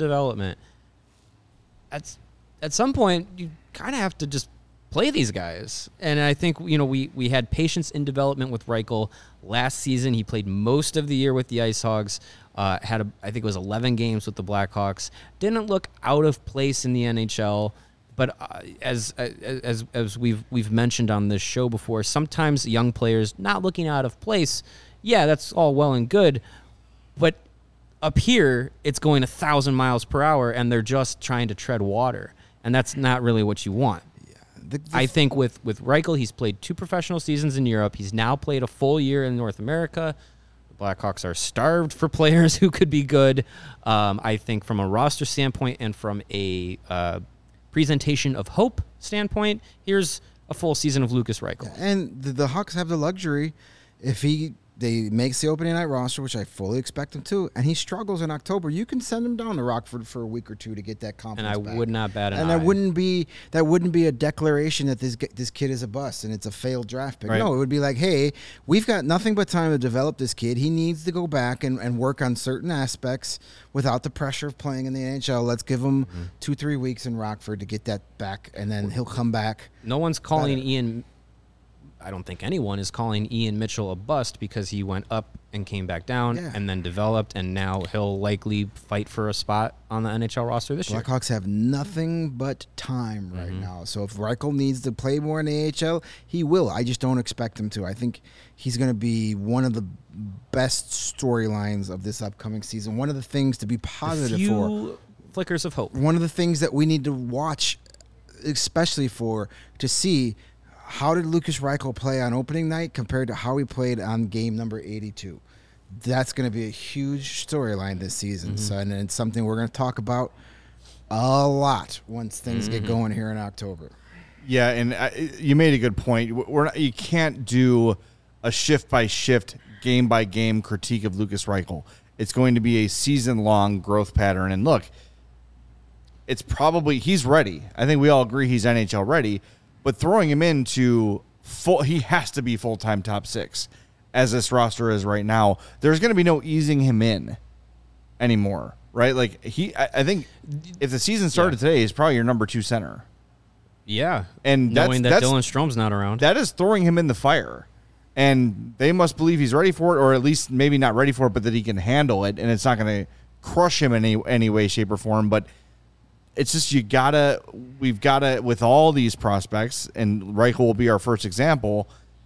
At some point, you kind of have to just play these guys. And I think, we had patience in development with Reichel last season. He played most of the year with the Ice Hogs. I think it was 11 games with the Blackhawks. Didn't look out of place in the NHL. But as we've mentioned on this show before, sometimes young players not looking out of place, that's all well and good. But up here, it's going 1,000 miles per hour, and they're just trying to tread water. And that's not really what you want. I think with Reichel, he's played 2 professional seasons in Europe. He's now played a full year in North America. The Blackhawks are starved for players who could be good. I think from a roster standpoint and from a presentation of hope standpoint, here's a full season of Lucas Reichel. And the Hawks have the luxury, if he they makes the opening night roster, which I fully expect him to, and he struggles in October, you can send him down to Rockford for a week or two to get that confidence. And I back. would not bat an eye. And that wouldn't be a declaration that this kid is a bust and it's a failed draft pick. Right. No, it would be like, hey, we've got nothing but time to develop this kid. He needs to go back and work on certain aspects without the pressure of playing in the NHL. Let's give him 2-3 weeks in Rockford to get that back, and then he'll come back. No one's calling Ian. I don't think anyone is calling Ian Mitchell a bust because he went up and came back down and then developed, and now he'll likely fight for a spot on the NHL roster this year. Blackhawks have nothing but time right now. So if Reichel needs to play more in the AHL, he will. I just don't expect him to. I think he's going to be one of the best storylines of this upcoming season. One of the things to be positive for. Flickers of hope. One of the things that we need to watch, especially to see how did Lukas Reichel play on opening night compared to how he played on game number 82. That's going to be a huge storyline this season. So, and it's something we're going to talk about a lot once things get going here in October. Yeah, and you made a good point. You can't do a shift-by-shift, game-by-game critique of Lukas Reichel. It's going to be a season-long growth pattern. And look, it's probably he's ready. I think we all agree he's NHL ready. But throwing him into he has to be full-time top 6, as this roster is right now. There's going to be no easing him in anymore, right? Like I think if the season started today, he's probably your number 2 center. Yeah, and knowing that Dylan Strom's not around, that is throwing him in the fire. And they must believe he's ready for it, or at least maybe not ready for it, but that he can handle it, and it's not going to crush him in any way, shape, or form. But it's just we've got to, with all these prospects, and Reichel will be our first example,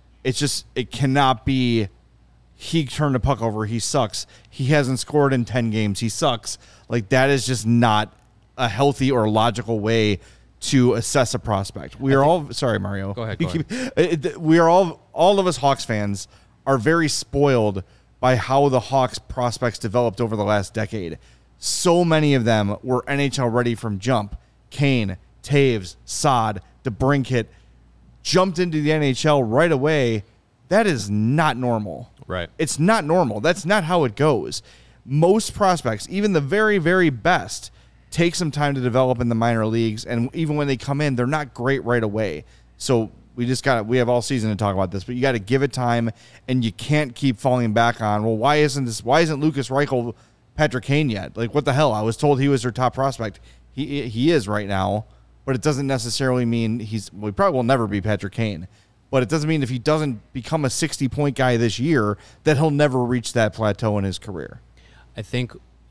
it cannot be he turned the puck over, he sucks. He hasn't scored in 10 games, he sucks. Like, that is just not a healthy or logical way to assess a prospect. Sorry, Mario. Go ahead. We are all of us Hawks fans are very spoiled by how the Hawks prospects developed over the last decade. So many of them were NHL ready from jump. Kane, Taves, Saad, DeBrincat jumped into the NHL right away. That is not normal. Right. It's not normal. That's not how it goes. Most prospects, even the very, very best, take some time to develop in the minor leagues, and even when they come in, they're not great right away. So we have all season to talk about this, but you got to give it time, and you can't keep falling back on, well, why isn't Lukas Reichel Patrick Kane yet? Like, what the hell? I was told he was their top prospect. He is right now, but it doesn't necessarily mean he probably will never be Patrick Kane. But it doesn't mean if he doesn't become a 60-point guy this year that he'll never reach that plateau in his career. I think,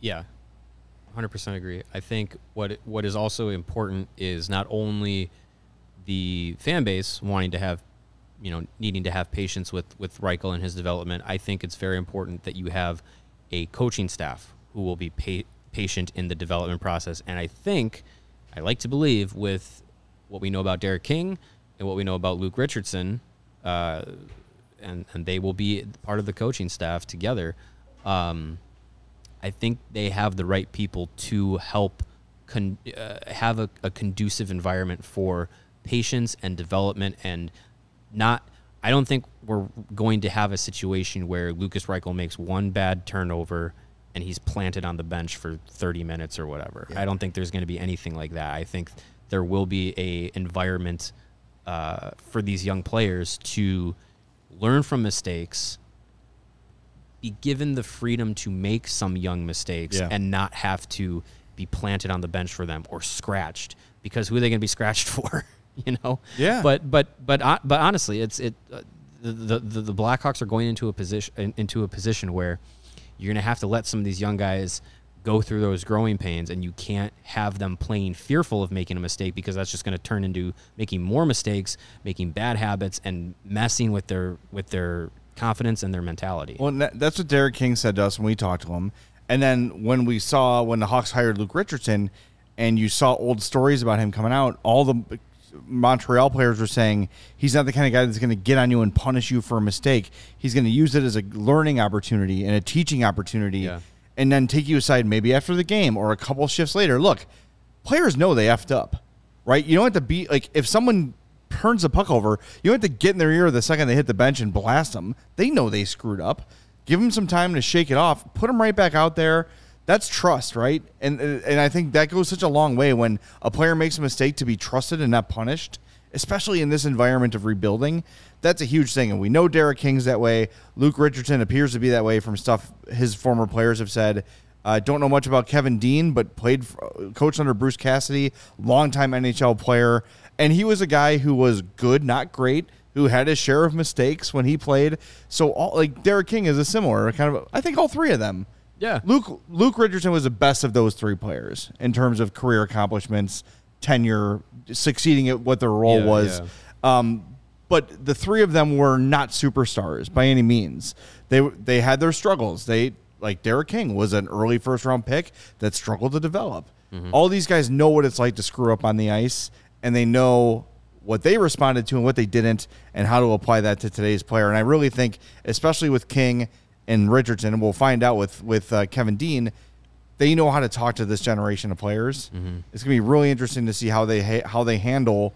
100% agree. I think what is also important is not only the fan base wanting to have, needing to have patience with Reichel and his development. I think it's very important that you have a coaching staff who will be patient in the development process. And I like to believe, with what we know about Derek King and what we know about Luke Richardson, and they will be part of the coaching staff together. I think they have the right people to help have a conducive environment for patience and development, and I don't think we're going to have a situation where Lukas Reichel makes one bad turnover and he's planted on the bench for 30 minutes or whatever. Yeah. I don't think there's going to be anything like that. I think there will be a environment for these young players to learn from mistakes, be given the freedom to make some young mistakes, and not have to be planted on the bench for them or scratched, because who are they going to be scratched for? Yeah. But honestly, the Blackhawks are going into a position where you're going to have to let some of these young guys go through those growing pains, and you can't have them playing fearful of making a mistake, because that's just going to turn into making more mistakes, making bad habits, and messing with their confidence and their mentality. Well, that's what Derek King said to us when we talked to him. And then when the Hawks hired Luke Richardson, and you saw old stories about him coming out, all the Montreal players were saying he's not the kind of guy that's going to get on you and punish you for a mistake. He's going to use it as a learning opportunity and a teaching opportunity, and then take you aside maybe after the game or a couple shifts later. Look, players know they effed up, right? You don't have to be like, if someone turns the puck over. You don't have to get in their ear the second they hit the bench and blast them. They know they screwed up. Give them some time to shake it off. Put them right back out there. That's trust, right? And I think that goes such a long way when a player makes a mistake to be trusted and not punished, especially in this environment of rebuilding. That's a huge thing. And we know Derek King's that way. Luke Richardson appears to be that way from stuff his former players have said. Don't know much about Kevin Dean, but coached under Bruce Cassidy, longtime NHL player. And he was a guy who was good, not great, who had his share of mistakes when he played. So Derek King is a similar kind of, I think all three of them. Yeah. Luke Richardson was the best of those three players in terms of career accomplishments, tenure, succeeding at what their role was. Yeah. But the three of them were not superstars by any means. They had their struggles. Like Derek King was an early first-round pick that struggled to develop. Mm-hmm. All these guys know what it's like to screw up on the ice, and they know what they responded to and what they didn't and how to apply that to today's player. And I really think, especially with King and Richardson, and we'll find out with Kevin Dean, they know how to talk to this generation of players. Mm-hmm. It's going to be really interesting to see how they handle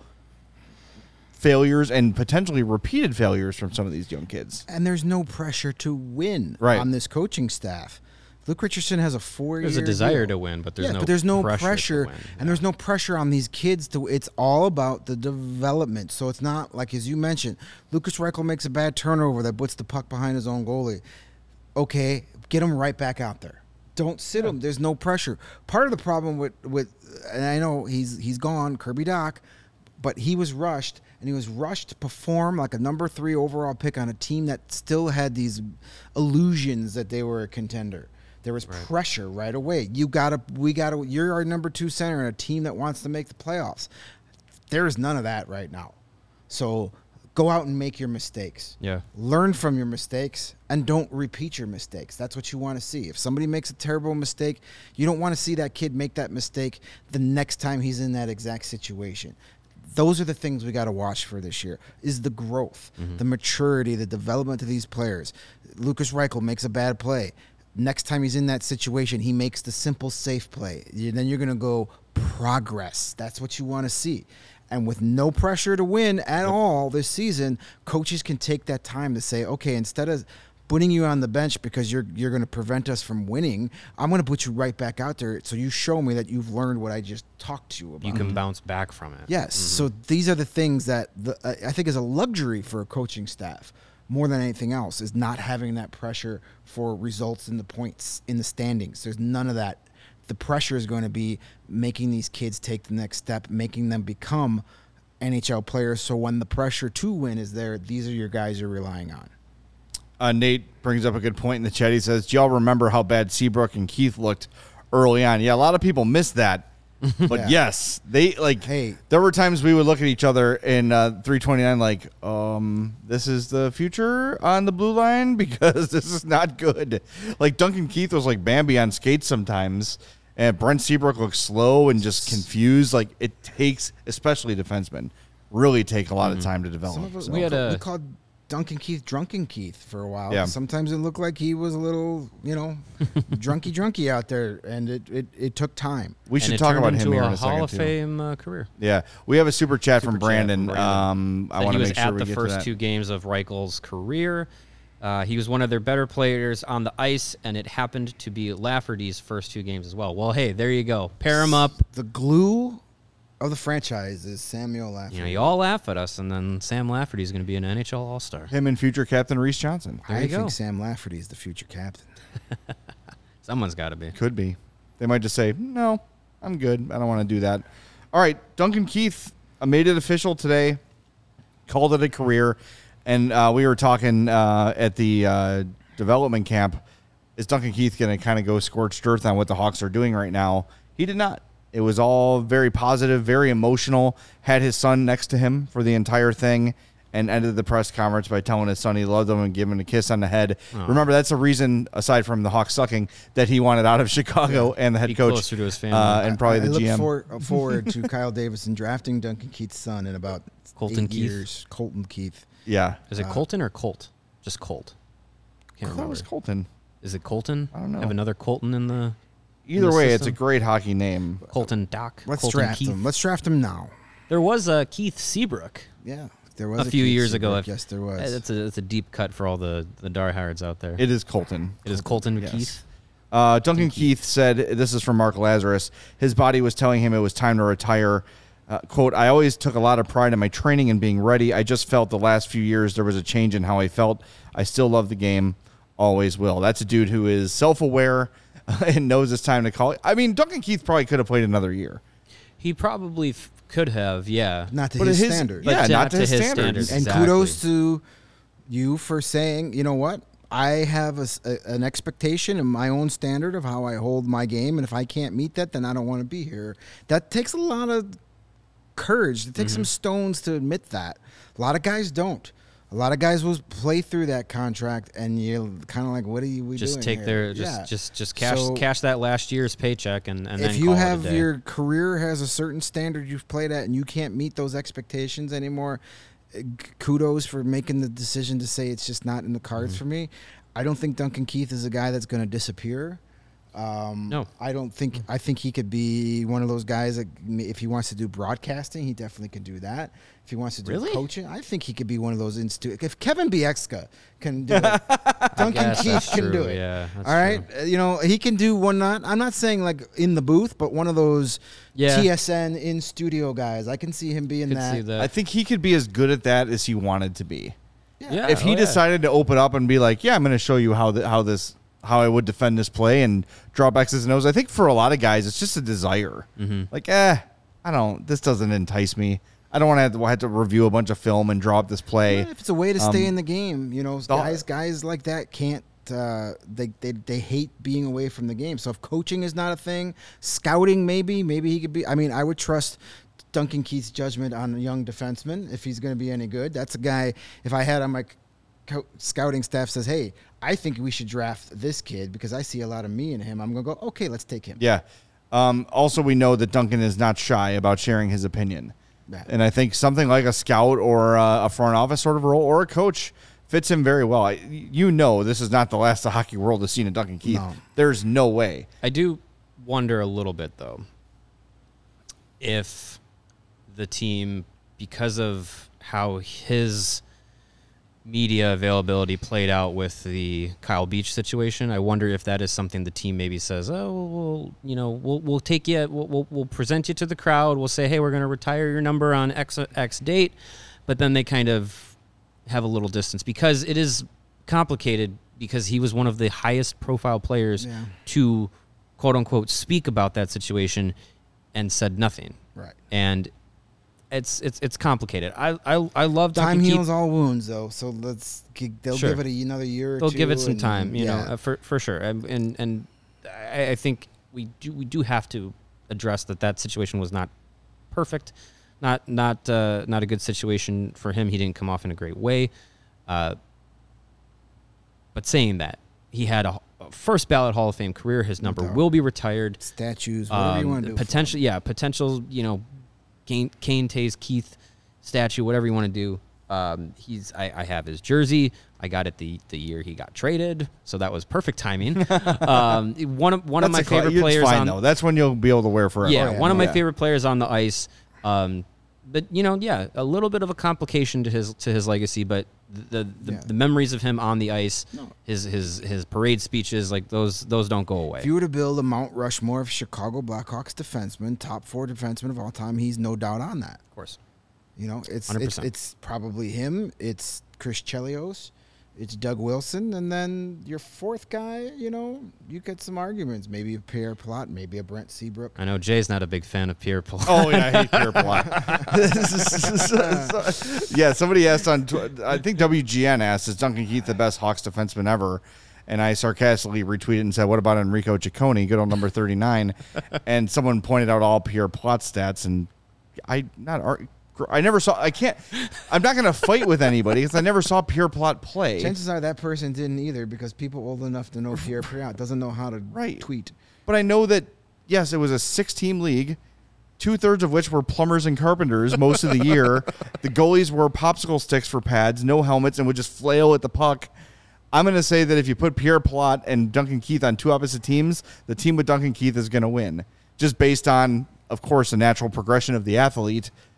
failures and potentially repeated failures from some of these young kids. And there's no pressure to win on this coaching staff. Luke Richardson has a 4-year There's a desire to win, but there's no pressure to win. And there's no pressure on these kids it's all about the development. So it's not like, as you mentioned, Lukas Reichel makes a bad turnover that puts the puck behind his own goalie. Okay, get him right back out there. Don't sit him. There's no pressure. Part of the problem with and I know he's gone, Kirby Dach, but he was rushed. And he was rushed to perform like a number 3 overall pick on a team that still had these illusions that they were a contender. There was pressure right away. You're our number 2 center in a team that wants to make the playoffs. There is none of that right now. So go out and make your mistakes. Yeah. Learn from your mistakes and don't repeat your mistakes. That's what you want to see. If somebody makes a terrible mistake, you don't want to see that kid make that mistake the next time he's in that exact situation. Those are the things we got to watch for this year, is the growth, the maturity, the development of these players. Lukas Reichel makes a bad play. Next time he's in that situation, he makes the simple, safe play. Then you're going to go progress. That's what you want to see. And with no pressure to win at all this season, coaches can take that time to say, okay, instead of putting you on the bench because you're going to prevent us from winning, I'm going to put you right back out there so you show me that you've learned what I just talked to you about. You can bounce back from it. Yes. Mm-hmm. So these are the things that I think is a luxury for a coaching staff more than anything else, is not having that pressure for results in the points in the standings. There's none of that. The pressure is going to be making these kids take the next step, making them become NHL players. So when the pressure to win is there, these are your guys you're relying on. Nate brings up a good point in the chat. He says, do y'all remember how bad Seabrook and Keith looked early on? Yeah, a lot of people missed that. But yes, there were times we would look at each other in 329 like, this is the future on the blue line because this is not good. Like Duncan Keith was like Bambi on skates sometimes, and Brent Seabrook looked slow and just confused. Like it takes, especially defensemen, really take a lot of time to develop. We called Duncan Keith Drunken Keith for a while. Yeah. Sometimes it looked like he was a little, drunky out there, and it took time. We should talk about him here in a second, Hall of Fame career. Yeah, we have a super chat from Brandon. I want to make sure we get to that. He was at the first 2 games of Reichel's career. He was one of their better players on the ice, and it happened to be Lafferty's first 2 games as well. Well, hey, there you go. Pair him up. The glue of the franchise is Samuel Lafferty. You all laugh at us, and then Sam Lafferty is going to be an NHL All-Star. Him and future captain Reese Johnson. I think Sam Lafferty is the future captain. Someone's got to be. Could be. They might just say, no, I'm good. I don't want to do that. All right, Duncan Keith made it official today, called it a career, and we were talking at the development camp, is Duncan Keith going to kind of go scorched earth on what the Hawks are doing right now? He did not. It was all very positive, very emotional. Had his son next to him for the entire thing and ended the press conference by telling his son he loved him and giving him a kiss on the head. Oh. Remember, that's a reason, aside from the Hawks sucking, that he wanted out of Chicago and the head coach. Closer to his family. And probably the GM. I look forward to Kyle Davidson drafting Duncan Keith's son in about 8 years. Colton Keith. Yeah. Is it Colton or Colt? Just Colt. Can't remember. It was Colton. Is it Colton? I don't know. Have another Colton in the... Either way, it's a great hockey name. Colton Doc. Let's Colton draft Keith. him. Let's draft him now. There was a Keith Seabrook. Yeah, there was a few years ago. Yes, there was. It's a deep cut for all the diehards out there. It is Colton. It is Colton Yes. Keith. Duncan Keith said, this is from Mark Lazarus, his body was telling him it was time to retire. Quote, I always took a lot of pride in my training and being ready. I just felt the last few years there was a change in how I felt. I still love the game. Always will. That's a dude who is self-aware and knows it's time to call it. I mean, Duncan Keith probably could have played another year. He probably could have, yeah. Not to his standards. Yeah, But not to his standards. And exactly. kudos to you for saying, you know what? I have an expectation and my own standard of how I hold my game, and if I can't meet that, then I don't want to be here. That takes a lot of courage. It takes some stones to admit that. A lot of guys don't. A lot of guys will play through that contract, and you're kind of like, "What are we doing?" Just take here? just cash that last year's paycheck, and then if you call it a have day. your career has a certain standard you've played at, and you can't meet those expectations anymore, kudos for making the decision to say it's just not in the cards for me. I don't think Duncan Keith is a guy that's going to disappear. No, I don't think. I think he could be one of those guys that, if he wants to do broadcasting, he definitely could do that. If he wants to do Really? coaching, I think he could be one of those If Kevin Bieksa can do it, Duncan guess Keith that's can do true, it. yeah, that's all right. He can do one. I'm not saying like in the booth, but one of those TSN in studio guys. I can see him being Could that. see that. I think he could be as good at that as he wanted to be. Yeah, If he oh, yeah. decided to open up and be like, yeah, I'm going to show you how I would defend this play and drop X's and O's. I think for a lot of guys, it's just a desire. Like, this doesn't entice me. I don't want to have to review a bunch of film and drop this play. Yeah, if it's a way to stay in the game, guys like that can't. They hate being away from the game. So if coaching is not a thing, scouting maybe he could be. I mean, I would trust Duncan Keith's judgment on a young defenseman if he's going to be any good. That's a guy. If I had on my scouting staff says, hey, I think we should draft this kid because I see a lot of me in him, I'm going to go, okay, let's take him. Yeah. Also, we know that Duncan is not shy about sharing his opinion. Yeah. And I think something like a scout or a front office sort of role or a coach fits him very well. This is not the last the hockey world has seen of Duncan Keith. No. There's no way. I do wonder a little bit, though, if the team, because of how his media availability played out with the Kyle Beach situation, I wonder if that is something the team maybe says, oh, we'll take you, we'll present you to the crowd, we'll say, hey, we're going to retire your number on X date, but then they kind of have a little distance because it is complicated because he was one of the highest profile players to quote unquote speak about that situation and said nothing. Right. And it's complicated. I love Duncan Time Keith. heals all wounds, though. So they'll Sure. give it another year or They'll two. give it some and- time, for sure. And I think we do have to address that situation was not perfect, not a good situation for him. He didn't come off in a great way. But saying that, he had a first ballot Hall of Fame career. His number will be retired. Statues, whatever you want to do. Potential, Kane Tays Keith statue, whatever you want to do. I have his jersey. I got it the year he got traded, so that was perfect timing. One of my favorite players fine, on though. That's when you'll be able to wear forever. yeah, one of my favorite players on the ice. But a little bit of a complication to his legacy, but the memories of him on the ice, his parade speeches, like those don't go away. If you were to build a Mount Rushmore of Chicago Blackhawks defensemen, top 4 defensemen of all time, he's no doubt on that. Of course. It's 100%. it's probably him. It's Chris Chelios. It's Doug Wilson, and then your fourth guy. You get some arguments. Maybe a Pierre Plot, maybe a Brent Seabrook. I know Jay's not a big fan of Pierre Plot. Oh, yeah, I hate Pierre Plot. Yeah, somebody asked I think WGN asked, is Duncan Keith the best Hawks defenseman ever? And I sarcastically retweeted and said, what about Enrico Ciccone, good old number 39? And someone pointed out all Pierre Plot stats, and I'm not going to fight with anybody because I never saw Pierre Plot play. Chances are that person didn't either because people old enough to know Pierre Plot doesn't know how to tweet. But I know that, yes, it was a 6-team league, 2/3 of which were plumbers and carpenters most of the year. The goalies were popsicle sticks for pads, no helmets, and would just flail at the puck. I'm going to say that if you put Pierre Plot and Duncan Keith on two opposite teams, the team with Duncan Keith is going to win. Just based on, of course, the natural progression of the athlete.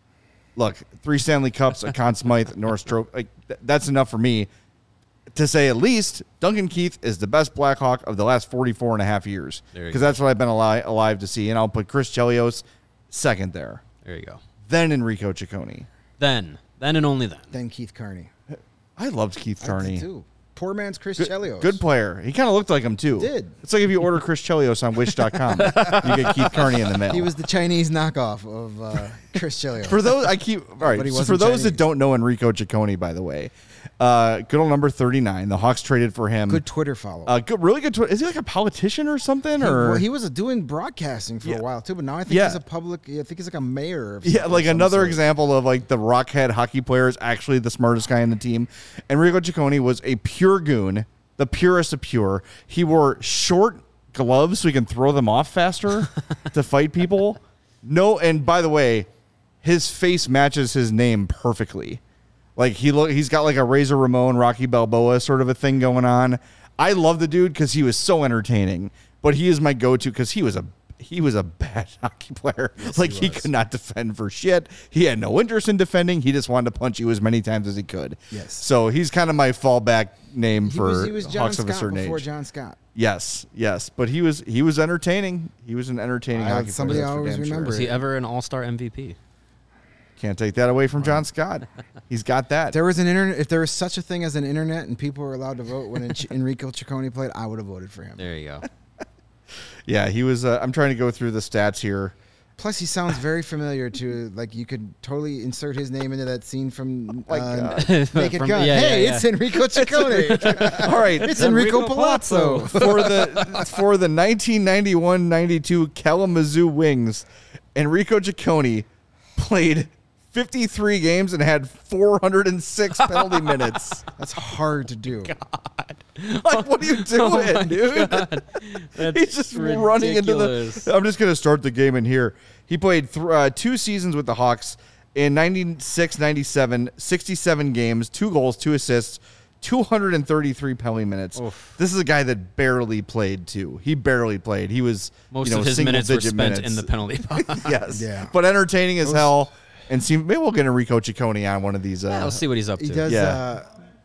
look, 3 Stanley Cups, a Conn Smythe, Norris Trophy. Like, that's enough for me to say at least Duncan Keith is the best Blackhawk of the last 44 and a half years. Because that's what I've been alive to see. And I'll put Chris Chelios second there. There you go. Then Enrico Ciccone. Then and only then. Then Keith Kearney. I loved Keith Kearney. I did too. Poor man's Chris Chelios. Good player. He kind of looked like him, too. He did. It's like if you order Chris Chelios on Wish.com, you get Keith Kearney in the mail. He was the Chinese knockoff of Chris Chelios. For those, all right. So for those that don't know Enrico Ciccone, by the way, good old number 39. The Hawks traded for him. Good Twitter follow. Really good Twitter. Is he like a politician or something? He was doing broadcasting for a while too, but now I think he's a public. I think he's like a mayor. Of like another example of like the rockhead hockey player is actually the smartest guy in the team. Enrico Ciccone was a pure goon, the purest of pure. He wore short gloves so he can throw them off faster to fight people. No, and by the way, his face matches his name perfectly. Like he's got like a Razor Ramon, Rocky Balboa sort of a thing going on. I love the dude because he was so entertaining. But he is my go-to because he was a bad hockey player. Yes, like he could not defend for shit. He had no interest in defending. He just wanted to punch you as many times as he could. Yes. So he's kind of my fallback name for he was John Hawks Scott of a certain before age. John Scott. Yes. But he was entertaining. He was an entertaining hockey player. Somebody always remember. Was he ever an All-Star MVP? Can't take that away from John Scott. He's got that. There was an internet. If there was such a thing as an internet and people were allowed to vote when Enrico Ciccone played, I would have voted for him. There you go. Yeah, he was. I'm trying to go through the stats here. Plus, he sounds very familiar to, like, you could totally insert his name into that scene from Naked Gun. It's Enrico Ciccone. All right, it's Enrico Palazzo. for the 1991-92 Kalamazoo Wings, Enrico Ciccone played 53 games and had 406 penalty minutes. That's hard to do. God. Like, what are you doing, dude? He's just ridiculous. running into the... I'm just going to start the game in here. He played 2 seasons with the Hawks in 96-97, 67 games, 2 goals, 2 assists, 233 penalty minutes. Oof. This is a guy that barely played, too. He barely played. He was most of his minutes were spent in the penalty box. Yes. Yeah. But entertaining as hell. And maybe we'll get Enrico Ciccone on one of these. We'll see what he's up to. He does.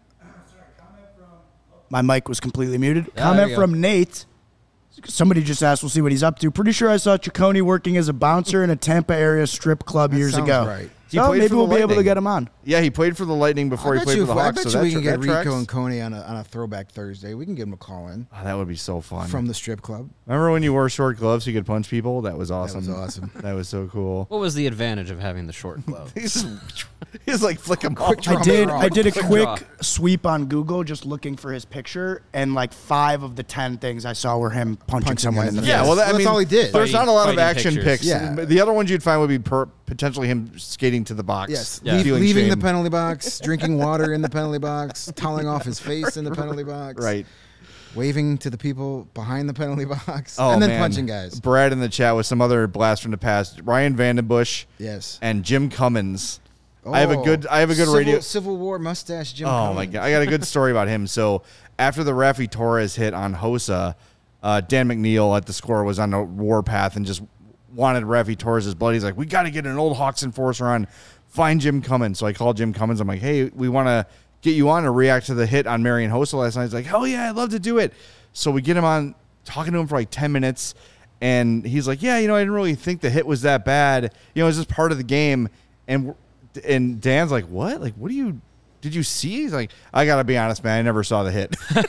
My mic was completely muted. Ah, Comment from Nate. Somebody just asked, we'll see what he's up to. Pretty sure I saw Ciccone working as a bouncer in a Tampa area strip club years ago. Right. So maybe we'll be able to get him on. Yeah, he played for the Lightning before he played for the Hawks. I bet so we can get Rico tracks. and Coney on a Throwback Thursday. We can give him a call in. Oh, that would be so fun. From the strip club. Remember when you wore short gloves so you could punch people? That was awesome. That was awesome. That was so cool. What was the advantage of having the short glove? He's like flicking off. I did a quick sweep on Google just looking for his picture, and like 5 of the 10 things I saw were him punching someone in the face. Yeah, well, that's all he did. There's not a lot of action pictures. pics. Yeah. The other ones you'd find would be potentially him skating to the box. Yes, Yeah. leaving the penalty box, drinking water in the penalty box, toweling off his face in the penalty box. Right. Waving to the people behind the penalty box, Oh, and then man. punching guys. Brad in the chat with some other blast from the past. Ryan Vandenbush. Yes. And Jim Cummins. I have a good radio. Civil War mustache Jim Oh Cummins. my god, I got a good story about him. So after the Raffi Torres hit on Hossa, Dan McNeil at the Score was on a warpath and just wanted Raffi Torres' blood. He's like, we got to get an old Hawks enforcer on. Find Jim Cummins. So I called Jim Cummins. I'm like, hey, we want to get you on to react to the hit on Marian Hossa last night. He's like, hell yeah, I'd love to do it. So we get him on, talking to him for like 10 minutes. And he's like, yeah, I didn't really think the hit was that bad. It was just part of the game. And Dan's like, what? Like, did you see? He's like, I got to be honest, man. I never saw the hit.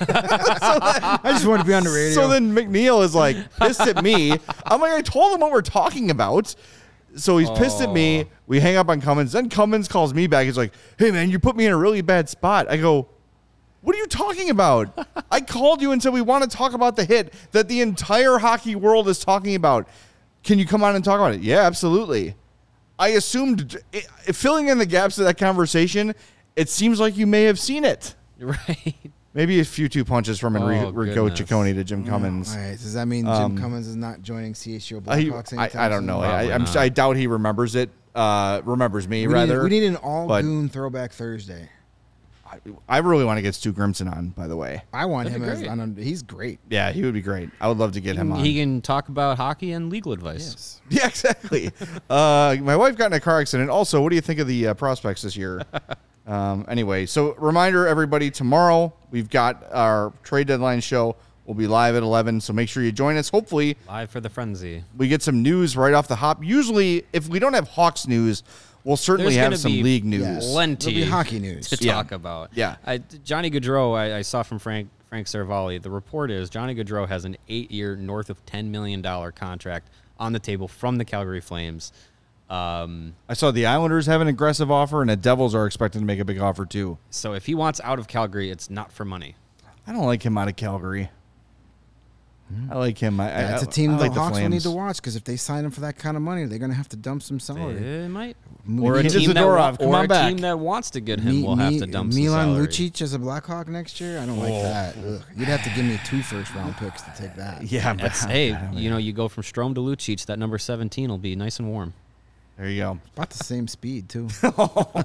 I just wanted to be on the radio. So then McNeil is like pissed at me. I'm like, I told him what we're talking about. So he's pissed at me. We hang up on Cummins. Then Cummins calls me back. He's like, hey, man, you put me in a really bad spot. I go, what are you talking about? I called you and said we want to talk about the hit that the entire hockey world is talking about. Can you come on and talk about it? Yeah, absolutely. I assumed, filling in the gaps of that conversation, it seems like you may have seen it. Right. Maybe a few 2 punches from Enrico goodness. Ciccone to Jim Cummins. All right. Does that mean Jim Cummins is not joining CHGO Blackhawks anytime I don't know. soon? I doubt he remembers it. Remembers me, We rather. need an all-goon Throwback Thursday. I really want to get Stu Grimson on, by the way. I want him as he's great. Yeah, he would be great. I would love to get him on. He can talk about hockey and legal advice. Yes. Yeah, exactly. My wife got in a car accident. Also, what do you think of the prospects this year? Anyway, so reminder, everybody, tomorrow we've got our trade deadline show. We'll be live at 11, so make sure you join us. Hopefully, live for the frenzy. We get some news right off the hop. Usually, if we don't have Hawks news, we'll certainly have some league news. Plenty of hockey news to talk about. Yeah. Johnny Gaudreau, I saw from Frank Saravalli. The report is Johnny Gaudreau has an 8-year, north of $10 million contract on the table from the Calgary Flames. I saw the Islanders have an aggressive offer, and the Devils are expected to make a big offer too. So if he wants out of Calgary, it's not for money. I don't like him out of Calgary. I like him. It's a team like the Hawks will need to watch, because if they sign him for that kind of money, they're going to have to dump some salary. They might. Or a team that wants to get him will have to dump some salary. Milan Lucic as a Blackhawk next year? I don't like that. Ugh. You'd have to give me 2 first-round picks to take that. Yeah, but hey, you go from Strome to Lucic, that number 17 will be nice and warm. There you go. About the same speed, too. Out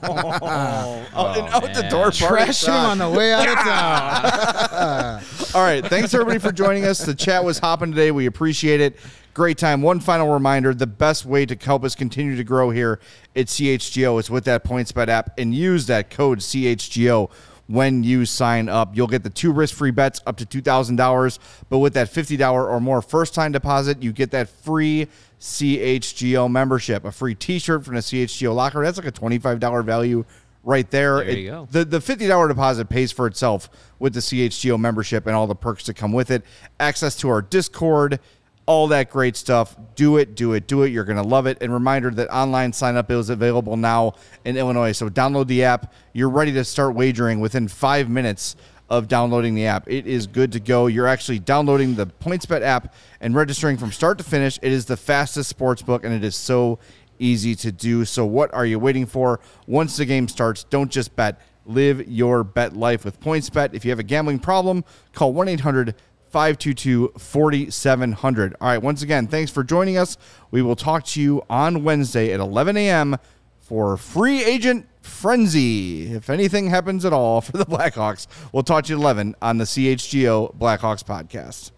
the door. Trash him on the way out of town. All right. Thanks, everybody, for joining us. The chat was hopping today. We appreciate it. Great time. One final reminder, the best way to help us continue to grow here at CHGO is with that PointsBet app, and use that code CHGO when you sign up. You'll get the 2 risk-free bets up to $2,000, but with that $50 or more first-time deposit, you get that free CHGO membership, a free T-shirt from the CHGO locker. That's like a $25 value right there. There you go. The $50 deposit pays for itself with the CHGO membership and all the perks that come with it. Access to our Discord, all that great stuff. Do it. You're going to love it. And reminder that online sign-up is available now in Illinois. So download the app. You're ready to start wagering within 5 minutes of downloading the app. It is good to go. You're actually downloading the PointsBet app and registering from start to finish. It is the fastest sports book, and it is so easy to do. So what are you waiting for? Once the game starts, don't just bet. Live your bet life with PointsBet. If you have a gambling problem, call 1-800-522-4700. All right, once again, thanks for joining us. We will talk to you on Wednesday at 11 a.m. for Free Agent Frenzy. If anything happens at all for the Blackhawks, we'll talk to you at 11 on the CHGO Blackhawks podcast.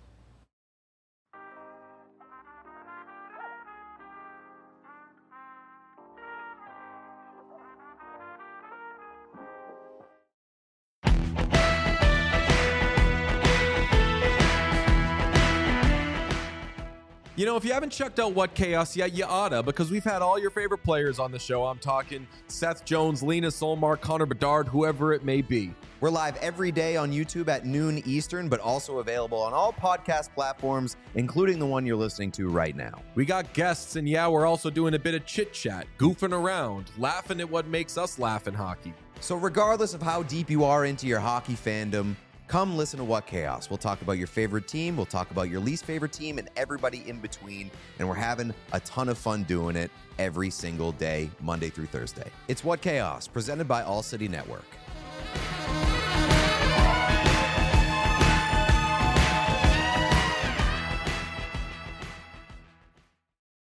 You know, if you haven't checked out What Chaos yet, you oughta, because we've had all your favorite players on the show. I'm talking Seth Jones, Lena Solmark, Connor Bedard, whoever it may be. We're live every day on YouTube at noon Eastern, but also available on all podcast platforms, including the one you're listening to right now. We got guests, and yeah, we're also doing a bit of chit-chat, goofing around, laughing at what makes us laugh in hockey. So regardless of how deep you are into your hockey fandom, come listen to What Chaos. We'll talk about your favorite team, we'll talk about your least favorite team, and everybody in between. And we're having a ton of fun doing it every single day, Monday through Thursday. It's What Chaos, presented by All City Network.